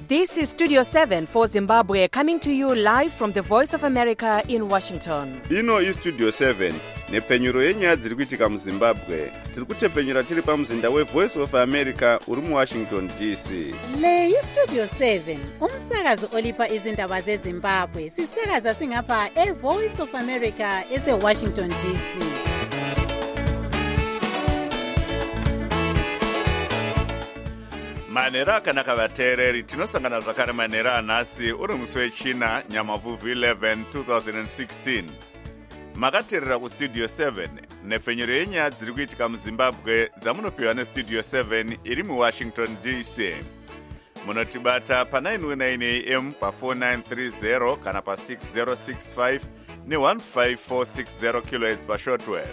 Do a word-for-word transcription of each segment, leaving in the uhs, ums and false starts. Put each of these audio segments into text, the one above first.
This is Studio seven for Zimbabwe, coming to you live from the Voice of America in Washington. Ino is Studio seven, nepfenyuro yenyaya dziri kuitika muZimbabwe. Tiri kutepfenyura tiri pamuzinda weVoice of America uri muWashington D C. Le iStudio seven, umsakazo olipa izindaba zeZimbabwe. Sisakaza singapha eVoice of America eseWashington D C. Manera akanaka vateereri, tinosangana zvakare manera anhasi uri musi wechina Nyamavhuvhu eleven twenty sixteen. Makateerera kuStudio seven, nepfenyuro yenyaya dziri kuitika muZimbabwe dzamunopiwa neStudio seven iri muWashington D C. Munotibata pa nine oh nine A M pa four nine three zero kana pa six zero six five ne one five four six zero kilohertz pa shortwave.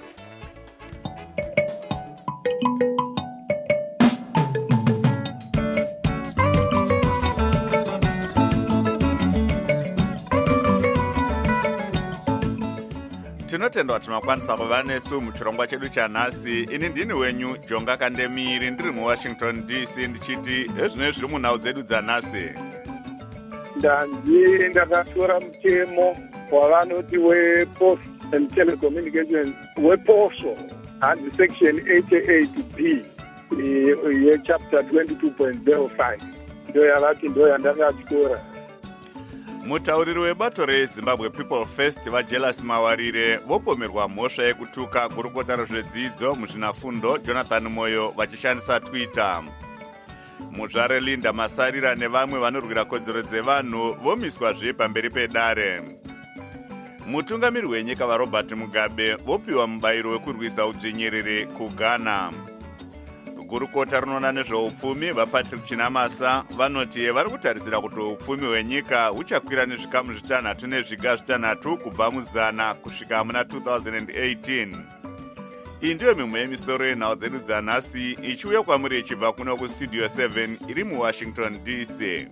Tinotendwa kuti makwanisa kuva nesu muchirongwa chedu chanhasi. Ini ndini wenyu Jonga Kandemiri, ndiri muWashington D C ndichiti ezvino zviri munhau dzedu dzanhasi. Ndanzi ndakatora mutemo wavanoti wePost and Telecommunications wePOSO and section eighty-eight B yechapter twenty-two point oh five ndo yavati ndo yandakatora. Mutauriri webato reZimbabwe People First vaJelas Mawarire vopomerwa mhosva yekutuka gurukota rezvedzidzo muzvinafundo Jonathan Moyo vachishandisa Twitter. Muzvare Linda Masarira nevamwe vanorwira kodzero dzevanhu vomiswazve pamberi pedare. Mutungamiri wenyika vaRobert Mugabe vopiwa mubayiro wekurwisa udzvinyiriri kuGhana. Gurukota rinoona nezveupfumi vaPatrick Chinamasa vanoti vari kutarisira kuti upfumi hwenyika huchakwira nezvikamu zvitanhatu nezviga zvitanhatu kubva muzana kusvika muna two thousand eighteen. Iyi ndiyo mimwe yemisoro yenhau dzedu dzanhasi ichiuya kwamuri ichibva kuno kuStudio seven iri muWashington D C.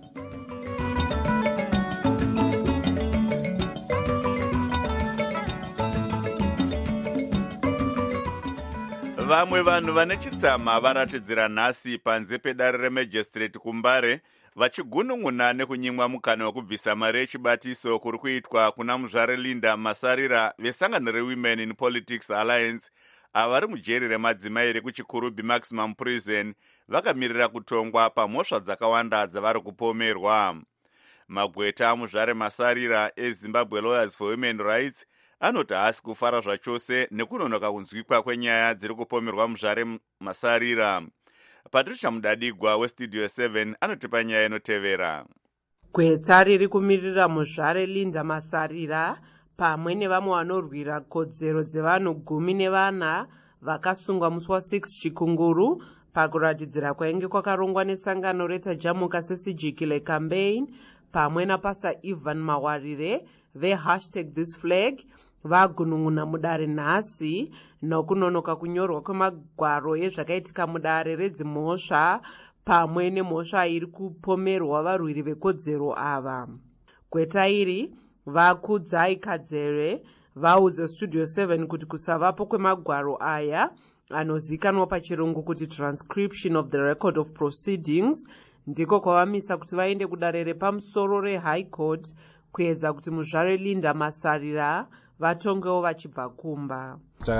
Vamwe vanhu vane chitsama varatidzira nhasi panze pedare reMagistrate kuMbare vachigunun'una nekunyimwa mukana wekubvisa mari yechibatiso kuri kuitwa kuna muzvare Linda Masarira vesangano reWomen in Politics Alliance avari mujeri remadzimai rekuchikurubi Maximum Prison vakamirira kutongwa pamhosva dzakawanda dzavari kupomerwa. Magweta amuzvare Masarira eZimbabwe Lawyers for Women Rights anoti haasi kufara zvachose nekunonoka kunzwikwa kwenyaya dziri kupomerwa muzvare Masarira. Patricia Mudadigwa weStudio seven anotipa nyaya inotevera. Gweta riri kumirira muzvare Linda Masarira pamwe nevamwe vanorwira kodzero dzevanhu gumi nevana vakasungwa musi wa six chikunguru pakuratidzira kwainge kwakarongwa nesangano retajamuka seSijikile campaign pamwe naPastor Ivan Mawarire ve hashtag this flag vagunun'una mudare nhasi nokunonoka kunyorwa kwemagwaro ezvakaitika mudare redzimhosva pamwe nemhosva iri kupomerwa varwiri vekodzero ava. Gweta iri vakudzai Kadzere vaudza Studio seven kuti kusavapo kwemagwaro aya anozikanwa pachirungu kuti transcription of the record of proceedings ndiko kwavamisa kuti vaende kudare repamusoro reHigh Court kuedza kuti muzvare Linda Masarira vatongewo vachibva kumba.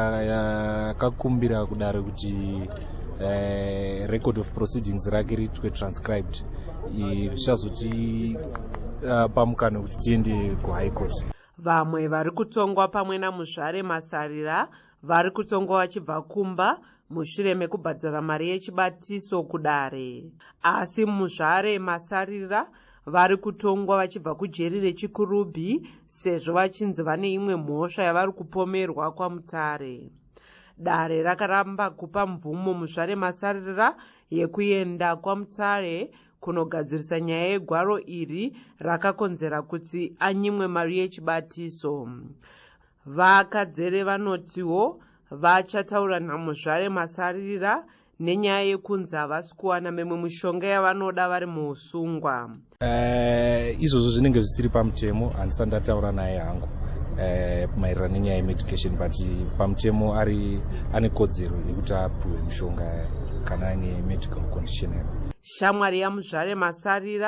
Takakumbira kudare kuti uh, record of proceedings rake riitwe transcribed zvichazoti uh, pamukano kuti tiende kuHigh Court. Vamwe vari kutongwa pamwe namuzvare Masarira vari kutongwa vachibva kumba mushure mekubhadhara mari yechibatiso kudare, asi muzvare Masarira vari kutongwa vachibva kujeri rechikurubi sezvo vachinzi vane imwe mhosva yavari kupomerwa kwamutare. Dare rakaramba kupa mvumo muzvare Masarira yekuenda kwamutare kunogadzirisa nyaya yegwaro iri rakakonzera kuti anyimwe mari yechibatiso. VaKadzere vanotiwo vachataura namuzvare Masarira nenyaya yekunzi havasi kuwana memwe mishonga yavanoda vari muusungwa. Uh, izvozvo zvinenge zvisiri pamutemo, handisati ndataura naye hangu uh, maererano nenyaya yemedication, but pamutemo ari ane kodzero yekuti apiwe mishonga kana ane medical condition. Shamwari yamuzvare Masarira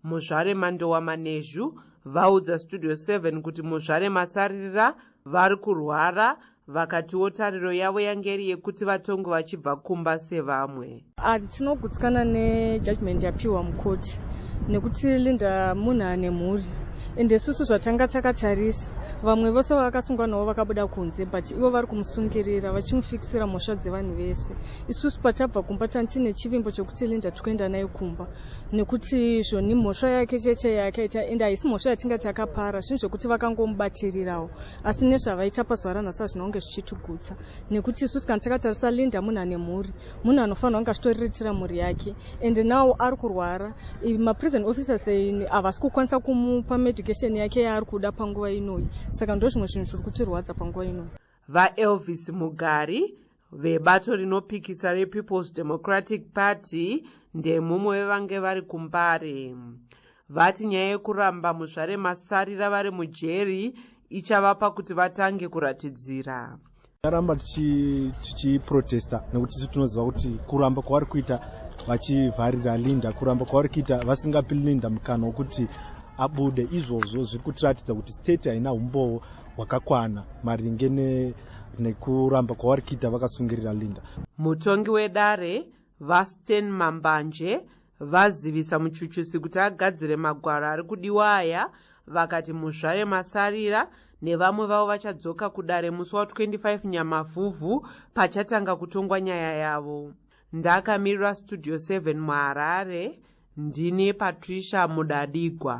muzvare mandowa manezhu vaudza studio seven kuti muzvare masarira vari kurwara, vakatiwo tariro yavo yange iri yekuti vatongo vachibva kumba sevamwe. Tinogutsikana nejudgment yapiwa mukoti nekuti Linda munhu ane mhuri, ende isusu zvatanga takatarisa vamwe vose vakasungwa navo vakabuda kunze, but ivo vari kumusungirira vachimufikisira mhosva dzevanhu vese. Isusu patabva kumba tine chivimbo chokuti Linda tikuenda naye kumba, nekuti zvoni mhosva yake cheche yakaita, ende haisi mhosva yatingati akapara, zvinhu zvokuti vakangomubatirirawo, asi nezvavaita pazuva ranhasi hazvinonge zvichitugutsa, nekuti isusu kana takatarisa Linda munhu ane mhuri, munhu anofanira kunge achitoritira mhuri yake, ende nawo ari kurwara. Maprison officers havasi kukwanisa kumupa medication yake yaari kuda panguva inoyi, saka ndo zvimwe zvinhu zviri kutirwadza panguva inoyi. VaElvis Mugari vebato rinopikisa rePeople's Democratic Party ndemumwe vevange vari kuMbare. Vati nyaya yekuramba muzvare masarira vari mujeri ichavapa kuti vatange kuratidzira. Taramba tichiprotesta nekuti tisu tinoziva kuti kuramba kwavari kuita vachivharira Linda, kuramba kwavari kuita vasingapi Linda mukana wokuti abude, izvozvo zviri kutiratidza kuti state haina umbowo hwakakwana maringe nekuramba kwavari kuita vakasungirira Linda. Mutongi wedare Vasten Mambanje vazivisa muchuchusi kuti agadzire magwaro ari kudiwa aya, vakati muzvare masarira nevamwe vavo vachadzoka kudare musi wa25 Nyamavhuvhu pachatanga kutongwa nyaya yavo. Ndakamirira Studio seven muHarare, ndini Patricia Mudadigwa.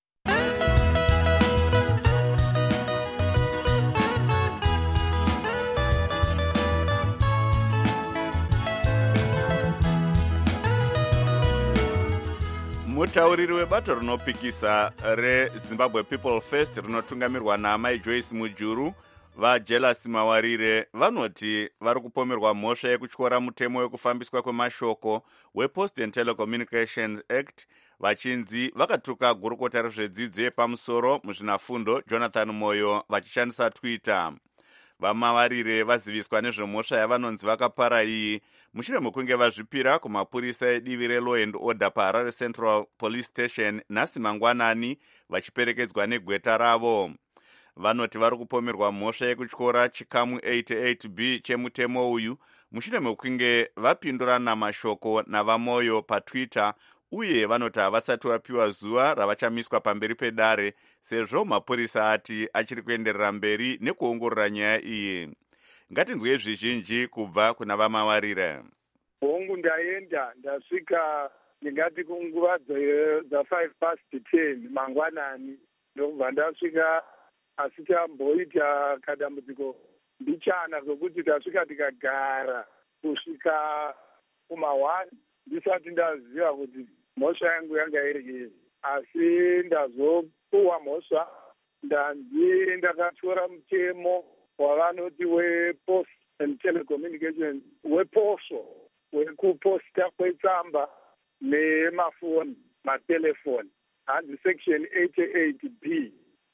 Mutauriri webato rinopikisa reZimbabwe People First rinotungamirwa naamai Joyce Mujuru vaJealous Mawarire vanoti vari kupomerwa mhosva yekutyora mutemo wekufambiswa kwemashoko wePost and Telecommunications Act vachinzi vakatuka gurukota rezvedzidzo yepamusoro muzvinafundo Jonathan Moyo vachishandisa Twitter. VaMawarire vaziviswa nezvemhosva yavanonzi vakapara iyi mushure mekunge vazvipira kumapurisa edivi reLaw and Order paHarare Central Police Station nhasi mangwanani vachiperekedzwa negweta ravo. Vanoti vari kupomerwa mhosva yekutyora chikamu eighty-eight B chemutemo uyu mushure mekunge vapindurana mashoko navaMoyo paTwitter, uye vanoti havasati vapiwa zuva ravachamiswa pamberi pedare sezvo mapurisa ati achiri kuenderera mberi nekuongorora nyaya iyi. Ngatinzwe zvizhinji kubva kuna vaMawarire. Hongu ndaenda ndasvika ndingati kunguva dza5 past ten mangwanani ndobva ndasvika, asi tamboita kadambudziko mbichana zvokuti tasvika tikagara kusvika kuma one ndisati ndaziva kuti mhosva yangu yanga iri iyi, asi ndazopuwa mhosva ndanzi ndakatyora mutemo wavanoti wePost and Telecommunications weposho wekuposta kwetsamba nemafoni matelefoni, hanzi section eighty-eight B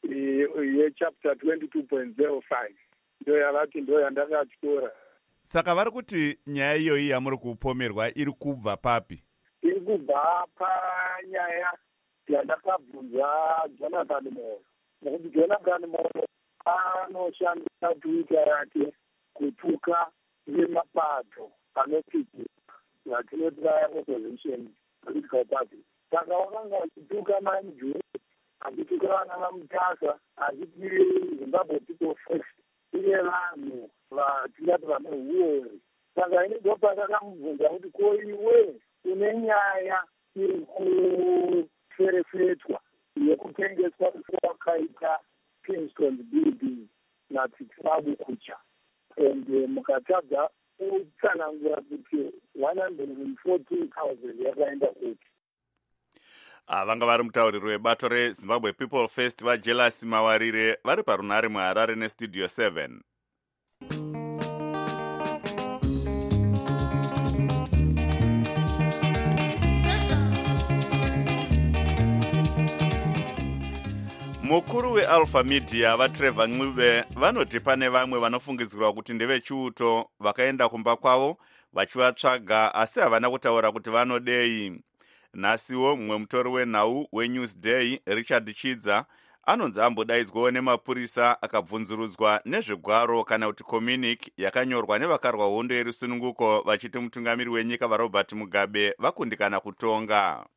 yechapter twenty-two point zero five ndo yavati ndo yandakatyora. Saka vari kuti nyaya iyoyi yamuri kupomerwa iri kubva papi? Iri kubva panyaya yandakabvunza Jonathan Moyo, nekuti Jonathan Moyo anoshandisa Twitter yake kutuka nemapato anoti vatinoti vaya opposition political party. Saka wakanga achituka manju, achituka vana vaMutasa, achiti Zimbabwe People First ine vanhu vatingati vane uori. Saka ini ndo patakamubvunza kuti ko iwe une nyaya iri kuferefetwa yekutengeswa kwakaita Kingston Building naTsitsabu Kucha, ende mukatadza utsanangura kuti one hundred fourteen thousand yakaenda kuti. Vanga vari mutauriri webato reZimbabwe People First vaJealous Mawarire vari parunhare muHarare neStudio seven. Mukuru weAlpha Media vaTrevor Ncube vanoti pane vamwe vanofungidzirwa kuti ndevechiuto vakaenda kumba kwavo vachivatsvaga asi havana kutaura kuti vanodei. Nhasiwo mumwe mutori wenhau weNewsday Richard Chidza anonzi ambodaidzwawo nemapurisa akabvunzurudzwa nezvegwaro kana kuti communique yakanyorwa nevakarwa hondo yerusununguko vachiti mutungamiri wenyika vaRobert Mugabe vakundikana kutonga.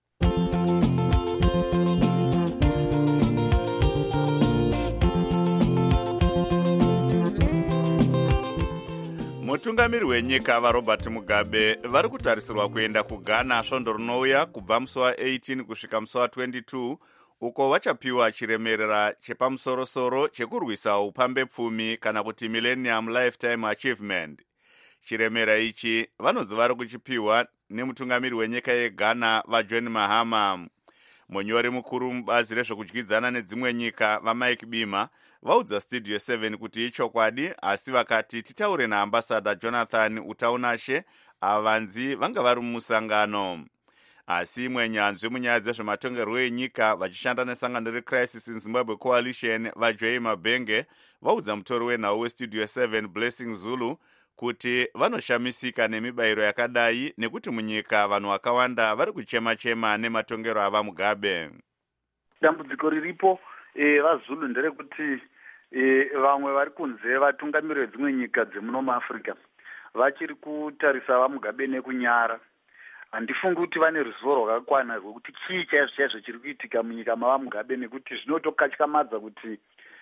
Mutungamiri wenyika vaRobert Mugabe vari kutarisirwa kuenda kuGhana svondo rinouya kubva musi wa-eighteen kusvika musi wa-twenty-two uko vachapiwa chiremerera chepamusorosoro chekurwisa upambepfumi kana kuti Millennium Lifetime Achievement. Chiremera ichi vanonzi vari kuchipiwa nemutungamiri wenyika yeGhana vaJohn Mahama. Munyori mukuru mubazi rezvekudyidzana nedzimwe nyika vaMike Bima vaudza Studio seven kuti ichokwadi, asi vakati titaure naambassador Jonathan Utaunashe avanzi vanga vari mumusangano. Asi imwe nyanzvi munyaya dzezvematongerwo enyika vachishanda nesangano reCrisis in Zimbabwe Coalition vaJoy Mabenge vaudza mutori wenhau weStudio seven Blessing Zulu kuti vanoshamisika nemibayiro yakadai nekuti munyika vanhu vakawanda vari kuchema-chema nematongero ava Mugabe. Dambudziko riripo e, vaZulu nderekuti e, vamwe vari kunze vatungamiri vedzimwe nyika dzemuno muAfrica vachiri kutarisa vaMugabe nekunyara. Handifungi kuti vane ruzivo rwakakwana rwekuti chii chaizvo chaizvo chiri kuitika munyika mavaMugabe, nekuti zvinotokatyamadza kuti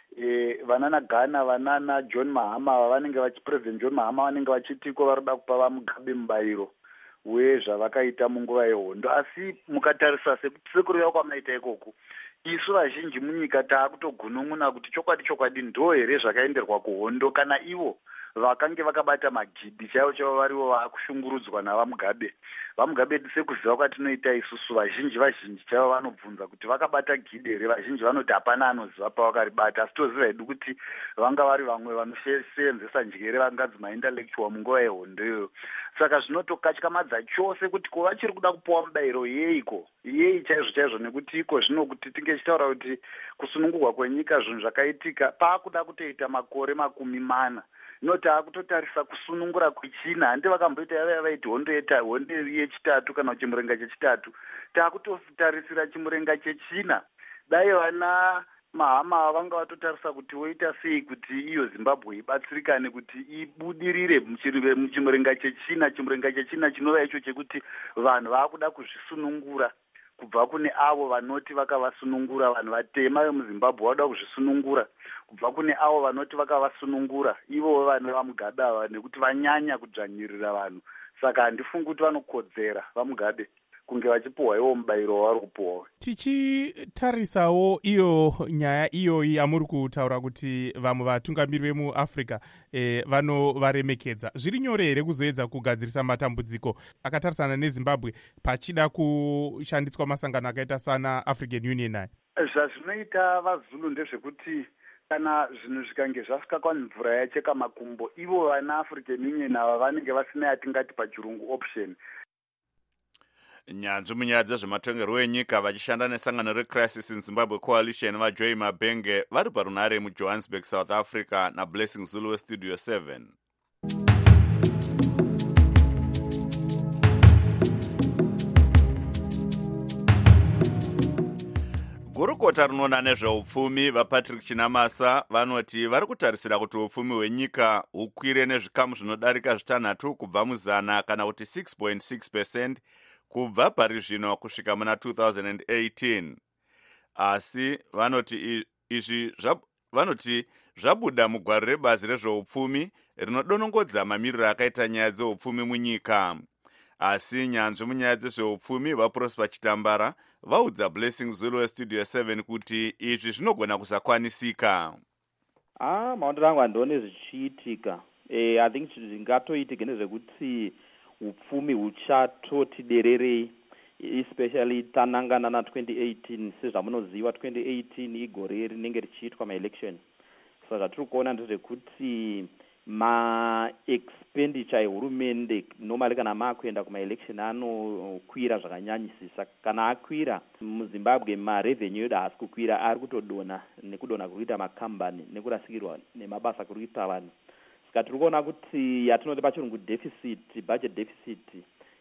E, vanana Ghana vanana John Mahama vanenge vachi President John Mahama vanenge vachitiko varoda kupa vaMugabe mubayiro wezvavakaita munguva yehondo. Asi mukatarisa sekuruya kwamaita ikoko, isu vazhinji munyika taakutogunun'una kuti chokwadi chokwadi ndo here zvakaenderwa kuhondo kana ivo vakange vakabata magidhi chaivo chaivo varivo vakushungurudzwa navaMugabe. VaMugabe sekuziva kwatinoita isusu vazhinji vazhinji chaivo vanobvunza kuti vakabata gidhi here. Vazhinji vanoti hapana anoziva pavakaribata, asi toziva hedu kuti vanga vari vamwe vanosenzesa njere vanganzi maintellectual munguva yehondo iyoyo. Saka zvinotokatyamadza chose kuti ko vachiri kuda kupiwa mubayiro yeiko yei chaizvo chaizvo, nekuti iko zvino kuti tinge tichitaura kuti kusunungurwa kwenyika zvinhu zvakaitika paakuda kutoita makore makumi mana. Noti akutotarisa kusunungura kwechina, handi vakamboita yava vaiti hondo yeta hondo yechitatu kana chimurenga chechitatu, taakutotarisira chimurenga chechina. Dai vana Mahama vanga vatotarisa kuti woita sei kuti iyo Zimbabwe ibatsirikane kuti ibudirire muchimurenga chechina. Chimurenga chechina chinova icho chekuti vanhu vakuda kuzvisunungura kubva kune avo vanoti vakavasunungura. Vanhu vatema vemuZimbabwe vauda kuzvisunungura kubva kune avo vanoti vakavasunungura ivo vanhu vaMugabe ava, nekuti vanyanya kudzvanyirira vanhu. Saka handifungi kuti vanokodzera vaMugabe kunge vachipuhwa iwo mubayiro wavari kupuhwa. Tichitarisawo iyo nyaya iyoyi yamuri kutaura kuti vamwe vatungamiri vemuAfrica e, vanovaremekedza, zviri nyore here kuzoedza kugadzirisa matambudziko akatarisana neZimbabwe pachida kushandiswa masangano akaita sana African Union aya? Zvazvinoita vaZulu ndezvekuti kana zvinhu zvikange zvasvika kwamvura yacheka makumbo, ivo vana African Union ava vanenge vasina yatingati pachirungu option. Nyanzvi munyaya dzezvematongerwo enyika vachishanda nesangano reCrisis in Zimbabwe Coalition vaJoy Mabenge vari parunhare muJohannesburg, South Africa naBlessing Zulu weStudio seven. Gurukota rinoona nezveupfumi vaPatrick Chinamasa vanoti vari kutarisira kuti upfumi hwenyika hukwire nezvikamu zvinodarika zvitanhatu kubva muzana kana kuti six point six percent kubva pari zvino kusvika muna two thousand eighteen. Asi vanoti izvi vanoti zvabuda mugwaro rebazi rezveupfumi rinodonongodza mamiriro akaita nyaya dzeupfumi munyika. Asi nyanzvi munyaya dzezveupfumi vaProsper Chitambara vaudza Blessing Zulu weStudio seven kuti izvi zvinogona kusakwanisika. Ah, maondero angu handione zvichiitika. Eh, I think zvingatoitika ndezvekuti upfumi huchatoti dererei, especially tanangana na twenty eighteen. Sezvamunoziva twenty eighteen igore rinenge richiitwa maelection. Saka zvatiri kuona ndezvekuti ma-expenditure ehurumende normally kana maakuenda kumaelection anokwira zvakanyanyisisa. Kana akwira muZimbabwe marevenue edu haasi kukwira, ari kutodona nekudona kuita makambani nekurasikirwa nemabasa kuita vanhu. Saka tiri kuona kuti yatinoti pachirungu deficit, budget deficit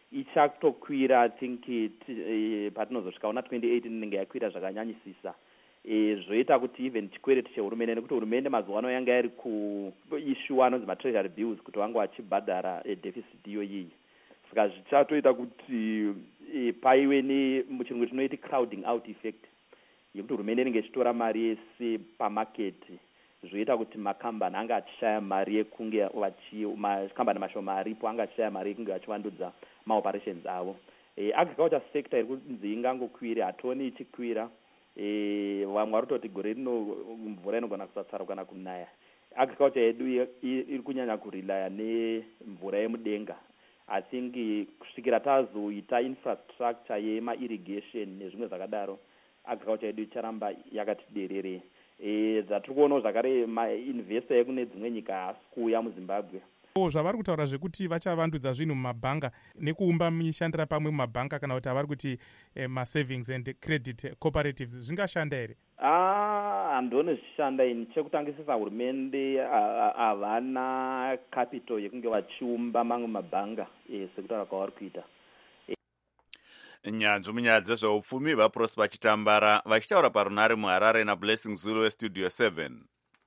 ichatokwira I think e, patinozosvika una twenty eighteen inenge yakwira zvakanyanyisisa. E, zvoita kuti even chikwere chehurumende nekuti hurumende mazuva ano yanga iri kuissuwa anonzi matreasury bills kuti vange vachibhadhara e, deficit iyoyi. Saka zvichatoita kuti e, paive nemuchirungu tinoiti crowding out effect yekuti hurumende inenge ichitora mari yese pamaketi, zvoita kuti makambani anga achishaya mari yekunge makambani mashoma aripo anga achishaya mari yekunge vachivandudza maoperations avo. E, agriculture sector iri kunzi ingangokwire, hationi ichikwira. E, vamwe vari kutoti gore rino mvura inogona kusatsara kana kunaya. Agriculture yedu iri kunyanya kurilaya nemvura yemudenga. I think kusvikira tazoita infrastructure yema-irrigation nezvimwe zvakadaro, agriculture yedu icharamba yakati derere. E, zvatiri kuonawo zvakare mainvesta ekune dzimwe nyika haasi kuuya muZimbabwe. Zvavari kutaura zvekuti vachavandudza zvinhu mumabhanga nekuumba mishandira pamwe mumabhanga kana kuti havari kuti eh, ma-savings and credit cooperatives zvingashanda here? Ah, handoni zvichishanda ini. Chekutangisisa hurumende havana capital yekunge vachiumba mamwe mabhanga e, sekutaura kwavari kuita. Nyanzvi munyaya dzezveupfumi vaProsper Chitambara vachitaura parunare muHarare naBlessing Zulu weStudio seven.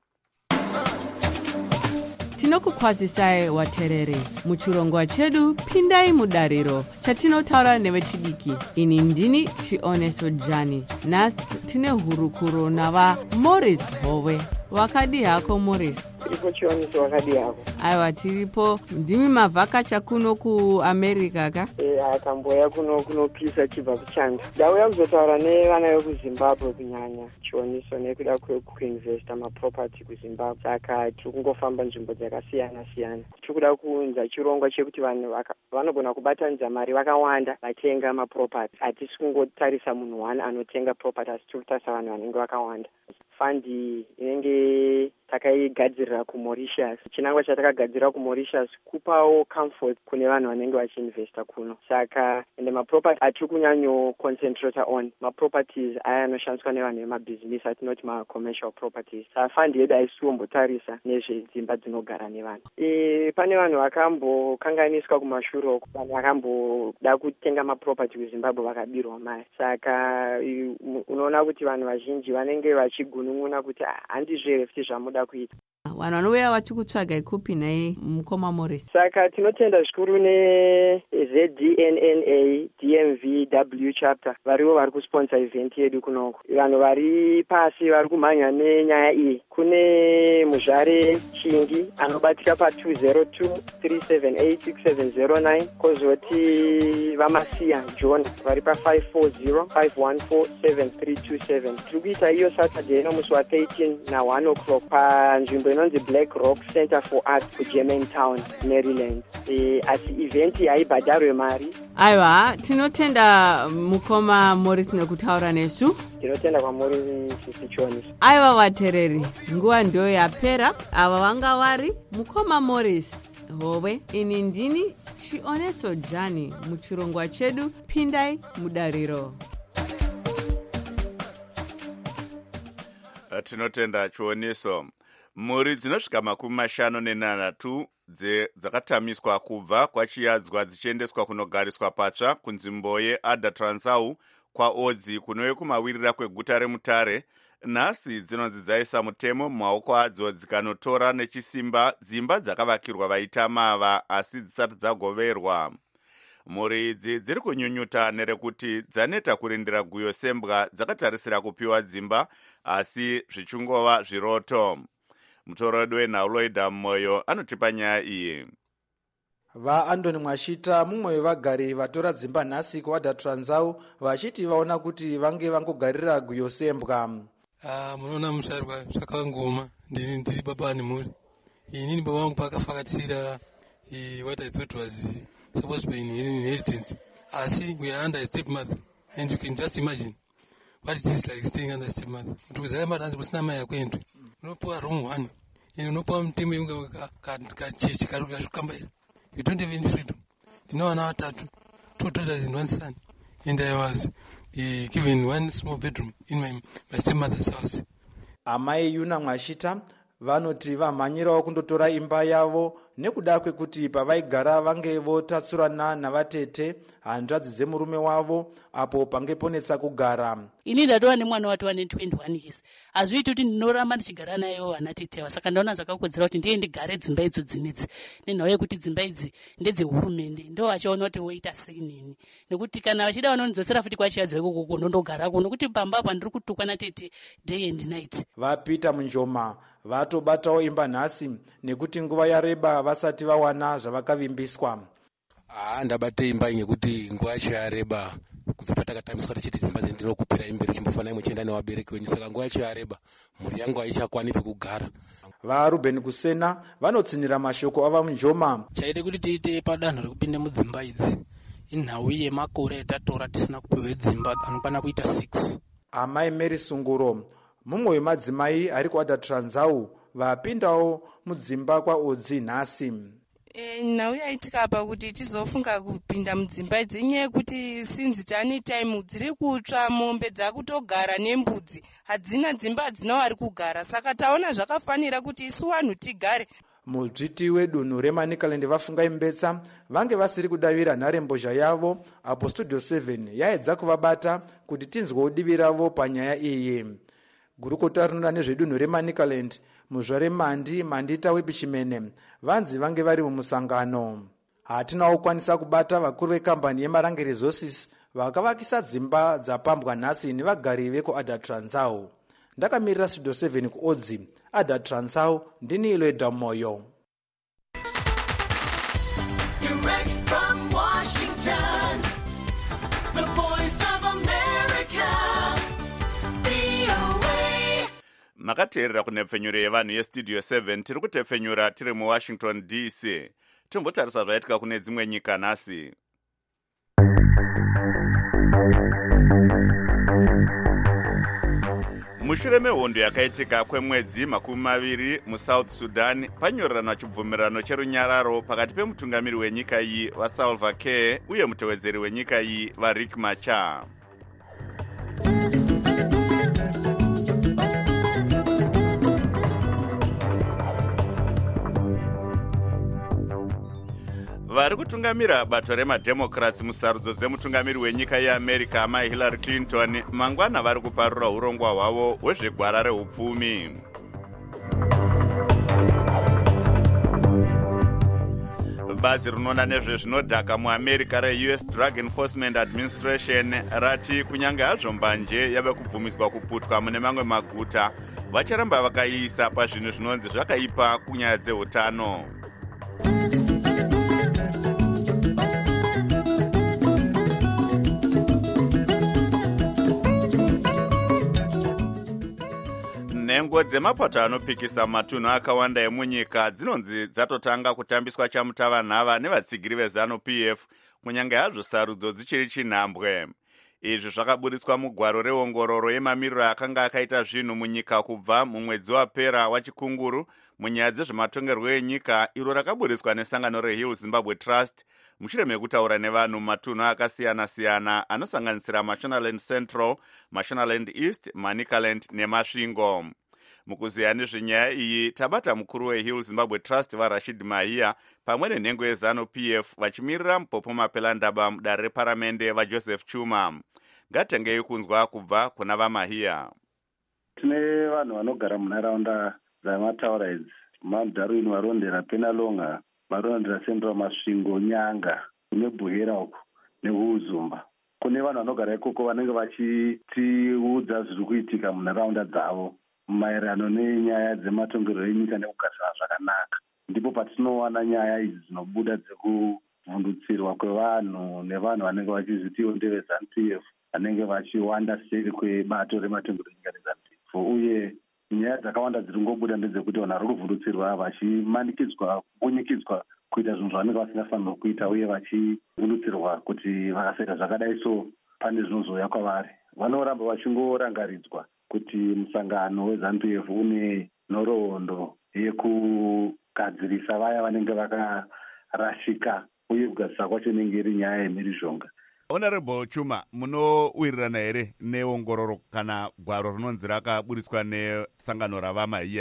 Tinokukwazisai waterere muchirongwa chedu pindai mudariro chatinotaura nevechidiki. Ini ndini Chioneso Jani. Nhasi tine hurukuro nava Morris Howe. Wakadi hako Morris? Tiripo Chioneso, wakadi hako? Aiwa, tiripo. Ndimi mavhakacha kuno kuAmerica ka? Eh, akamboya kuno kunopisa chibva kuchanda. Ndauya kuzotaura nevana vekuZimbabwe kunyanya Chioneso nekuda kwekuinvesta maproperty kuZimbabwe. Saka tiri kungofamba nzvimbo dzakasiyana siyana. Tiri kuda kuunza chirongwa chekuti vanhu vanogona kubatanidza mari vakawanda vatenga maproperty. Hatisi kungotarisa munhu one anotenga property, asi tiri kutarisa vanhu vanenge vakawanda. Fandi inenge takaigadzirira kuMauritius. Chinangwa chatakagadzirira kuMauritius kupawo comfort kune vanhu vanenge vachiinvesta kuno. Saka ende maproperty atiri kunyanyo concentrate on maproperties aya anoshandiswa nevanhu vemabhizinisi atinoti ma-commercial properties. Saka fandi yedu haisi kumbotarisa nezvedzimba dzinogara nevanhu. E, pane vanhu vakambokanganiswa kumashure uko, vanhu vakamboda kutenga maproperty kuZimbabwe vakabirwa mari. Saka unoona kuti vanhu vazhinji vanenge vachigunun'una kuti handizvere futi zvamuda kuita. Vanhu vanouya vachikutsvaga ikupi naye mukoma Morris? Saka tinotenda zvikuru neZ D N N A D M V W chapter varivo vari kusponsor event yedu kunoko. Vanhu vari pasi vari kumhanya nenyaya iyi. Kune muzvare Chingi anobatika pa two zero two three seven eight six seven zero nine, kozoti Vamasiya John vari pa five four zero five one four seven three two seven. Tiri kuita iyo Saturday nomusi wa thirteen na one o'clock panzvimbo inonzi Black Rock Center for Art kuGermantown, Maryland. E, asi event haibhadharwe mari. Aiwa, tinotenda mukoma Morris nekutaura nesu. Tinotenda kwamuri sisi Chioneso. Aiwa vatereri, nguva ndio yapera. Ava vanga vari mukoma Morris Howe. Ini ndini Chioneso Jani muchirongwa chedu pindai mudariro. Tinotenda Chioneso. Mhuri dzinosvika makumi mashanu nenhanhatu dzakatamiswa kubva kwachiyadzwa dzichiendeswa kunogariswa patsva kunzvimbo yeAdda Transau kwaodzi kunove kumawirira kweguta reMutare. Nhasi dzinonzi dzaisa mutemo mumaoko adzo dzikanotora nechisimba dzimba dzakavakirwa vaitamava asi dzisati dzagoverwa. Mhuri idzi dziri kunyunyuta nerekuti dzaneta kurindira guyo sembwa dzakatarisira kupiwa dzimba asi zvichingova zviroto. Mutoredo weNhauloida Moyo anotipa nyaya iyi. VaAndoni Mwashita mumwe wevagari vatora dzimba nhasi kuAdda Transau vachiti vaona kuti vange vangogarira guyo sembwa. Ah, munoona musharwa zvakangoma. Ndini ndiri baba nemhuri. Inini baba vangu pakafakatisira what I thought was supposed to be an inheritance. Asi we are under a stepmother, and you can just imagine what it is like staying under a stepmother. Tukuzaya madanzi kusina mai yakwendwe. Unopuwa room one. And unopuwa mtemo yunga kachechi karukashukambaira. You don't have any freedom. Tino wana watatu, two daughters and one son. And I was uh, given one small bedroom in my, my stepmother's house. Amai Yuna Mwashita vanoti vamhanyirawo kundotora imba yavo nekuda kwekuti pavaigara vange votatsurana navatete hanzvadzi dzemurume wavo apo pange ponetsa kugara. Ini ndadova nemwana wati wane twenty-one years hazviiti kuti ndinoramba ndichigara nayo vana tetewa, saka ndaona zvakakodzera kuti ndiye ndigare dzimba idzo dzinedzi nenhau yekuti dzimba idzi ndedzehurumende, ndo vachaona kuti voita sei nini, nekuti kana vachida vanondidzosera futi kwachiyadzwa ikoko ndondogarako, nokuti pamba pandiri kutukwa natete day and night. Vapita Munjoma vatobatawo imba nhasi nekuti nguva yareba vasati vawana zvavakavimbiswa. Ah, ndabate imba ngekuti nguva yacho yareba kubva patakatamiswa tichiti dzimba dzendinokupira imberi chimbofanai muchienda nevabereki venyu, saka nguva yacho yareba mhuri yangu haichakwani pekugara. VaRuben Kusena vanotsinira mashoko ava Munjoma. Chaide kuti tiite padanho rekupinda mudzimba idzi inhau yemakore etatora tisina kupiwa dzimba anokwana kuita six. Amai Mary Sunguro mumwe wemadzimai ari kuAdaTranzau vapindawo mudzimba kwaOdzi nhasi. E, nhau yaitika apa kuti tizofunga kupinda mudzimba idzi inyaya yekuti sinzi tani time dziri kutsva, mombe dzakutogara nembudzi hadzina dzimba, hadzina vari kugara, saka taona zvakafanira kuti isu vanhu tigare. Mudzviti wedunhu reManicaland vafunga imbetsa vange vasiri kudavira nharembozha yavo apo Studio seven yaedza kuvabata kuti tinzwewo divi ravo panyaya iyi. Gurukota rinoona nezvedunhu reManicaland muzvare Mandi Mandita Wepichimene vanzi vange vari mumusangano. Hatina kukwanisa kubata vakuru vekambani yeMarange Resources vakavakisa dzimba dzapambwa nhasi nevagari vekuAdaTranzau. Ndakamirira Studio seven kuOdzi, AdaTranzau, ndini Iloeda Moyo. Direct from Washington, the voice of America, V O A. Makateerera kunepfenyuro yevanhu yestudio seven tiri kutepfenyura tiri muWashington D C. Tombotarisa zvaitika kune dzimwe nyika nhasi. Mushure mehondo yakaitika kwemwedzi makumi maviri muSouth Sudan panyorerana chibvumirano cherunyararo pakati pemutungamiri wenyika iyi vaSalva Kiir uye mutevedzeri wenyika iyi vaRiek Machar. Vari kutungamira bato remademocrats musarudzo dzemutungamiri wenyika yeAmerica amai Hillary Clinton mangwana vari kuparura urongwa hwavo hwezvegwara rehupfumi. Bazi rinoona nezvezvinodhaka muAmerica reU S Drug Enforcement Administration rati kunyange hazvo mbanje yave kubvumiswa kuputwa mune mamwe maguta vacharamba vakaiisa pazvinhu zvinonzi zvakaipa kunyaya dzeutano. Nhengo dzemapato anopikisa matunhu akawanda emunyika dzinonzi dzatotanga kutambiswa chamutavanhava nevatsigiri veZanu P F kunyange hazvo sarudzo dzichiri chinhambwe. Izvi zvakaburitswa mugwaro reongororo yemamiriro akanga akaita zvinhu munyika kubva mumwedzi wapera wachikunguru munyaya dzezvematongerwo enyika, iro rakaburitswa nesangano reHill Zimbabwe Trust mushure mekutaura nevanhu matunhu akasiyana-siyana anosanganisira Mashonaland Central, Mashonaland East, Manicaland neMasvingo. Mukuziya nezvenyaya iyi tabata mukuru weHill Zimbabwe Trust vaRashid Mahia pamwe nenhengo yeZanu P F vachimirira mupopo mapelandaba mudare reparamende vaJoseph Chuma. Ngatengei kunzwa kubva kuna vaMahia. Tine vanhu vanogara munharaunda dzamataura idzi, maDarwin varondera Penalonga, varondera Central, Masvingo, Nyanga neBuhera uko nekuUzumba. Kune vanhu vanogara ikoko vanenge vachitiudza zviri kuitika munharaunda dzavo maererano nenyaya dzematongerwo enyika nekugarisana zvakanaka. Ndipo patinowana nyaya idzi dzinobuda dzekuvhundutsirwa kwevanhu nevanhu vanenge vachizvitiwo ndeveZanu P F vanenge vachiwanda seri kwebato rematongerwo enyika neZanu P F. Uye nyaya dzakawanda dziri ngobuda ndedzekuti vanhu vari kuvhundutsirwa vachimanikidzwa kunyikidzwa kuita zvinhu zvavanenge vasingafanirwa kuita uye vachivhundutsirwa kuti vakasaita zvakadai so pane zvinozouya kwavari. Vanoramba vachingorangaridzwa kuti musangano weZanu P F une nhoroondo yekugadzirisa vaya vanenge vakarashika uye kugadzirisa kwacho inenge iri nyaya yemhirizhonga. Honorable Chuma, munowirirana here neongororo kana gwaro rinonzi rakaburitswa nesangano ravaMahia iri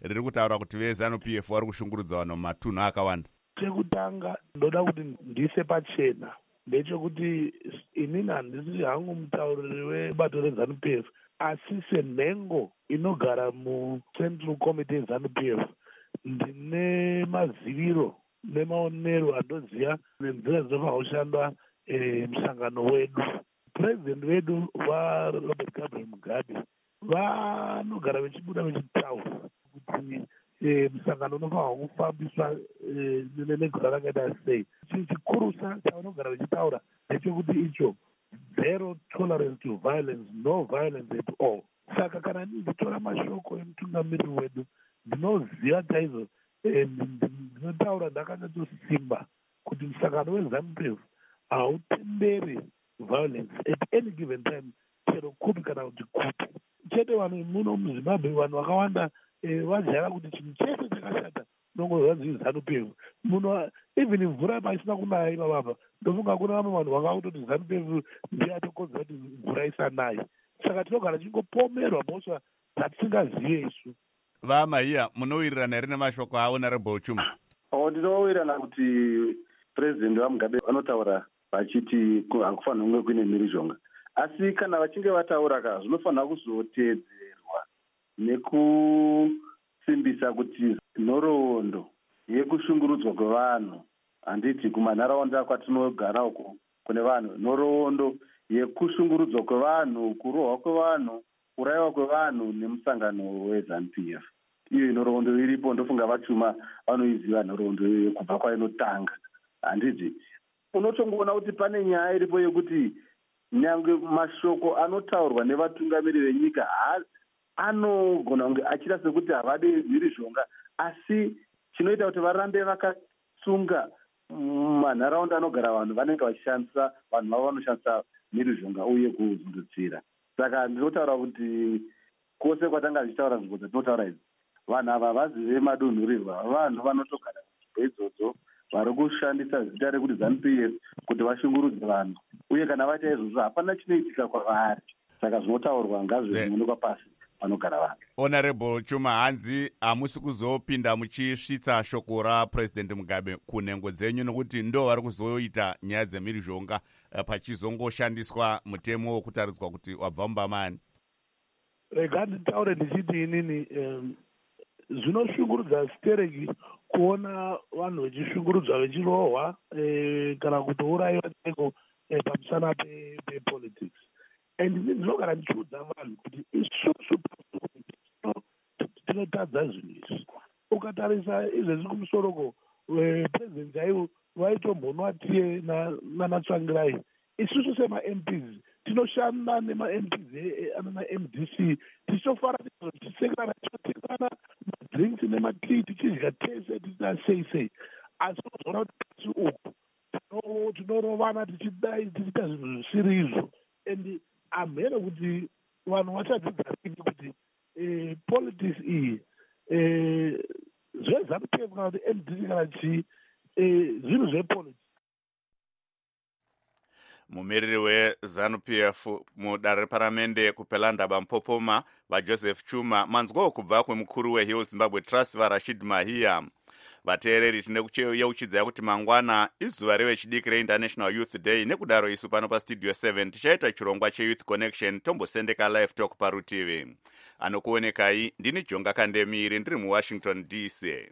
riri kutaura kuti vezanup f vari kushungurudza vanhu mumatunhu akawanda? Chekutanga ndoda kuti ndise pachena ndechekuti inini handisi hangu mutauriri webato rezanup f, asi senhengo inogara mucentral committee yezanup f ndine maziviro nemaonero andoziva nenzira dzinofanira kushandwa musangano wedu. President wedu vaRobert Gabriel Mugabe vanogara vechibuda vechitaura kuti musangano unofanira kufambiswa negore rakaita sei. Chikurusa chavanogara vechitaura ndechekuti icho zero tolerance to violence, no violence at all. Saka kana nditora mashoko emutungamiriri wedu ndinoziva chaizvo, ndinotaura ndakanyatsosimba kuti musangano wezanup f hautenderi violence at any given time, chero kupi kana kuti kupi. Chete vanhu muno muzimbabwe vanhu vakawanda vajara kuti chinhu chese chakashata unongozvanzi zanup f muno, even mvura pasina kunaya ipapapa ndofunga kuna vamwe vanhu vakautoti zanup f ndiye atokodzera kuti mvura isanayi. Saka tinogara tichingopomerwa mhosva dzatisingazive isu. Vamaiya, munowirirana here nemashoko aHonorable Chuma? O, ndinowirirana kuti President vaMugabe vanotaura vachiti hakufanira kunge kuine mhirizhonga, asi kana vachinge vataura ka zvinofanira kuzotedzerwa nekusimbisa kuti nhoroondo yekushungurudzwa kwevanhu, handiti kumanharaunda kwatinogara uko kune vanhu, nhoroondo yekushungurudzwa kwevanhu, kurohwa kwevanhu, kurayiwa kwevanhu nemusangano wezanup f, iyo nhoroondo iripo. Ndofunga vaChuma vanoiziva nhoroondo iyo kubva kwainotanga. Handiti unotongoona kuti pane nyaya iripo yekuti nyangwe mashoko anotaurwa nevatungamiri venyika anogona kunge achita sekuti havadi mhirizhonga, asi chinoita kuti varambe vakasunga manharaunda anogara vanhu vanenge vachishandisa vanhu vavo vanoshandisa mhirizhonga uye kuvhundutsira. Saka ndinotaura kuti kwose kwatanga tichitaura nzvimbo dzatinotaura idzi, vanhu ava vazive madonhurirwa, vanhu vanotogara nzvimbo idzodzo vari kushandisa zita rekuti zanup f kuti vashungurudze vanhu, uye kana vaita izvozvo hapana chinoitika kwavari. Saka zvinotaurwa ngazvizvinonekwa pasi panogara vanhu. Honorable Chuma, hanzi hamusi kuzopinda muchisvitsa shoko raPresident Mugabe kunhengo dzenyu nokuti ndo vari kuzoita nyaya dzemhirizhonga pachizongoshandiswa mutemo wokutaridzwa kuti wabva mubamani? Rega nditaure ndichiti inini zvinoshungurudza stereki kuona vanhu vechishungurudzwa vechirohwa kana kutourayiwa chaiko pamusana pepolitics. And ndinogara ndichiudza vanhu kuti isusu tinotadza zvinhu izvi. Ukatarisa izvezvi kumusoroko wepresident chaivo vaitombonwa tiye nanatsvangirai, isusu sema-M Ps tinoshanda nema-M Ps anana-M D C tichitofara tichisekana tichitengana madrinks nematii tichidya tese tichita sei sei, asi unozoona kuti pasi uku tinorovana tichidai tichiita zvinhu zvisiri izvo. And amhere kuti vanhu vachadzidza ringi kuti politics iyi zvezanup f kana kuti M D C kana chii zvinhu zvepolitics. Mumiriri wezanup f mudare reparamende kupelanda bampopoma vaJoseph Chuma, manzwawo kubva kwemukuru weHill Zimbabwe Trust vaRashid Mahia. Vateereri tine kuchiyeuchidzai kuti mangwana izuva revechidiki reInternational Youth Day, nekudaro isu pano pastudio seven tichaita chirongwa cheYouth Connection tombosendeka live talk parutivi. Anokuonekai ndini Jonga Kandemiri ndiri muWashington D C.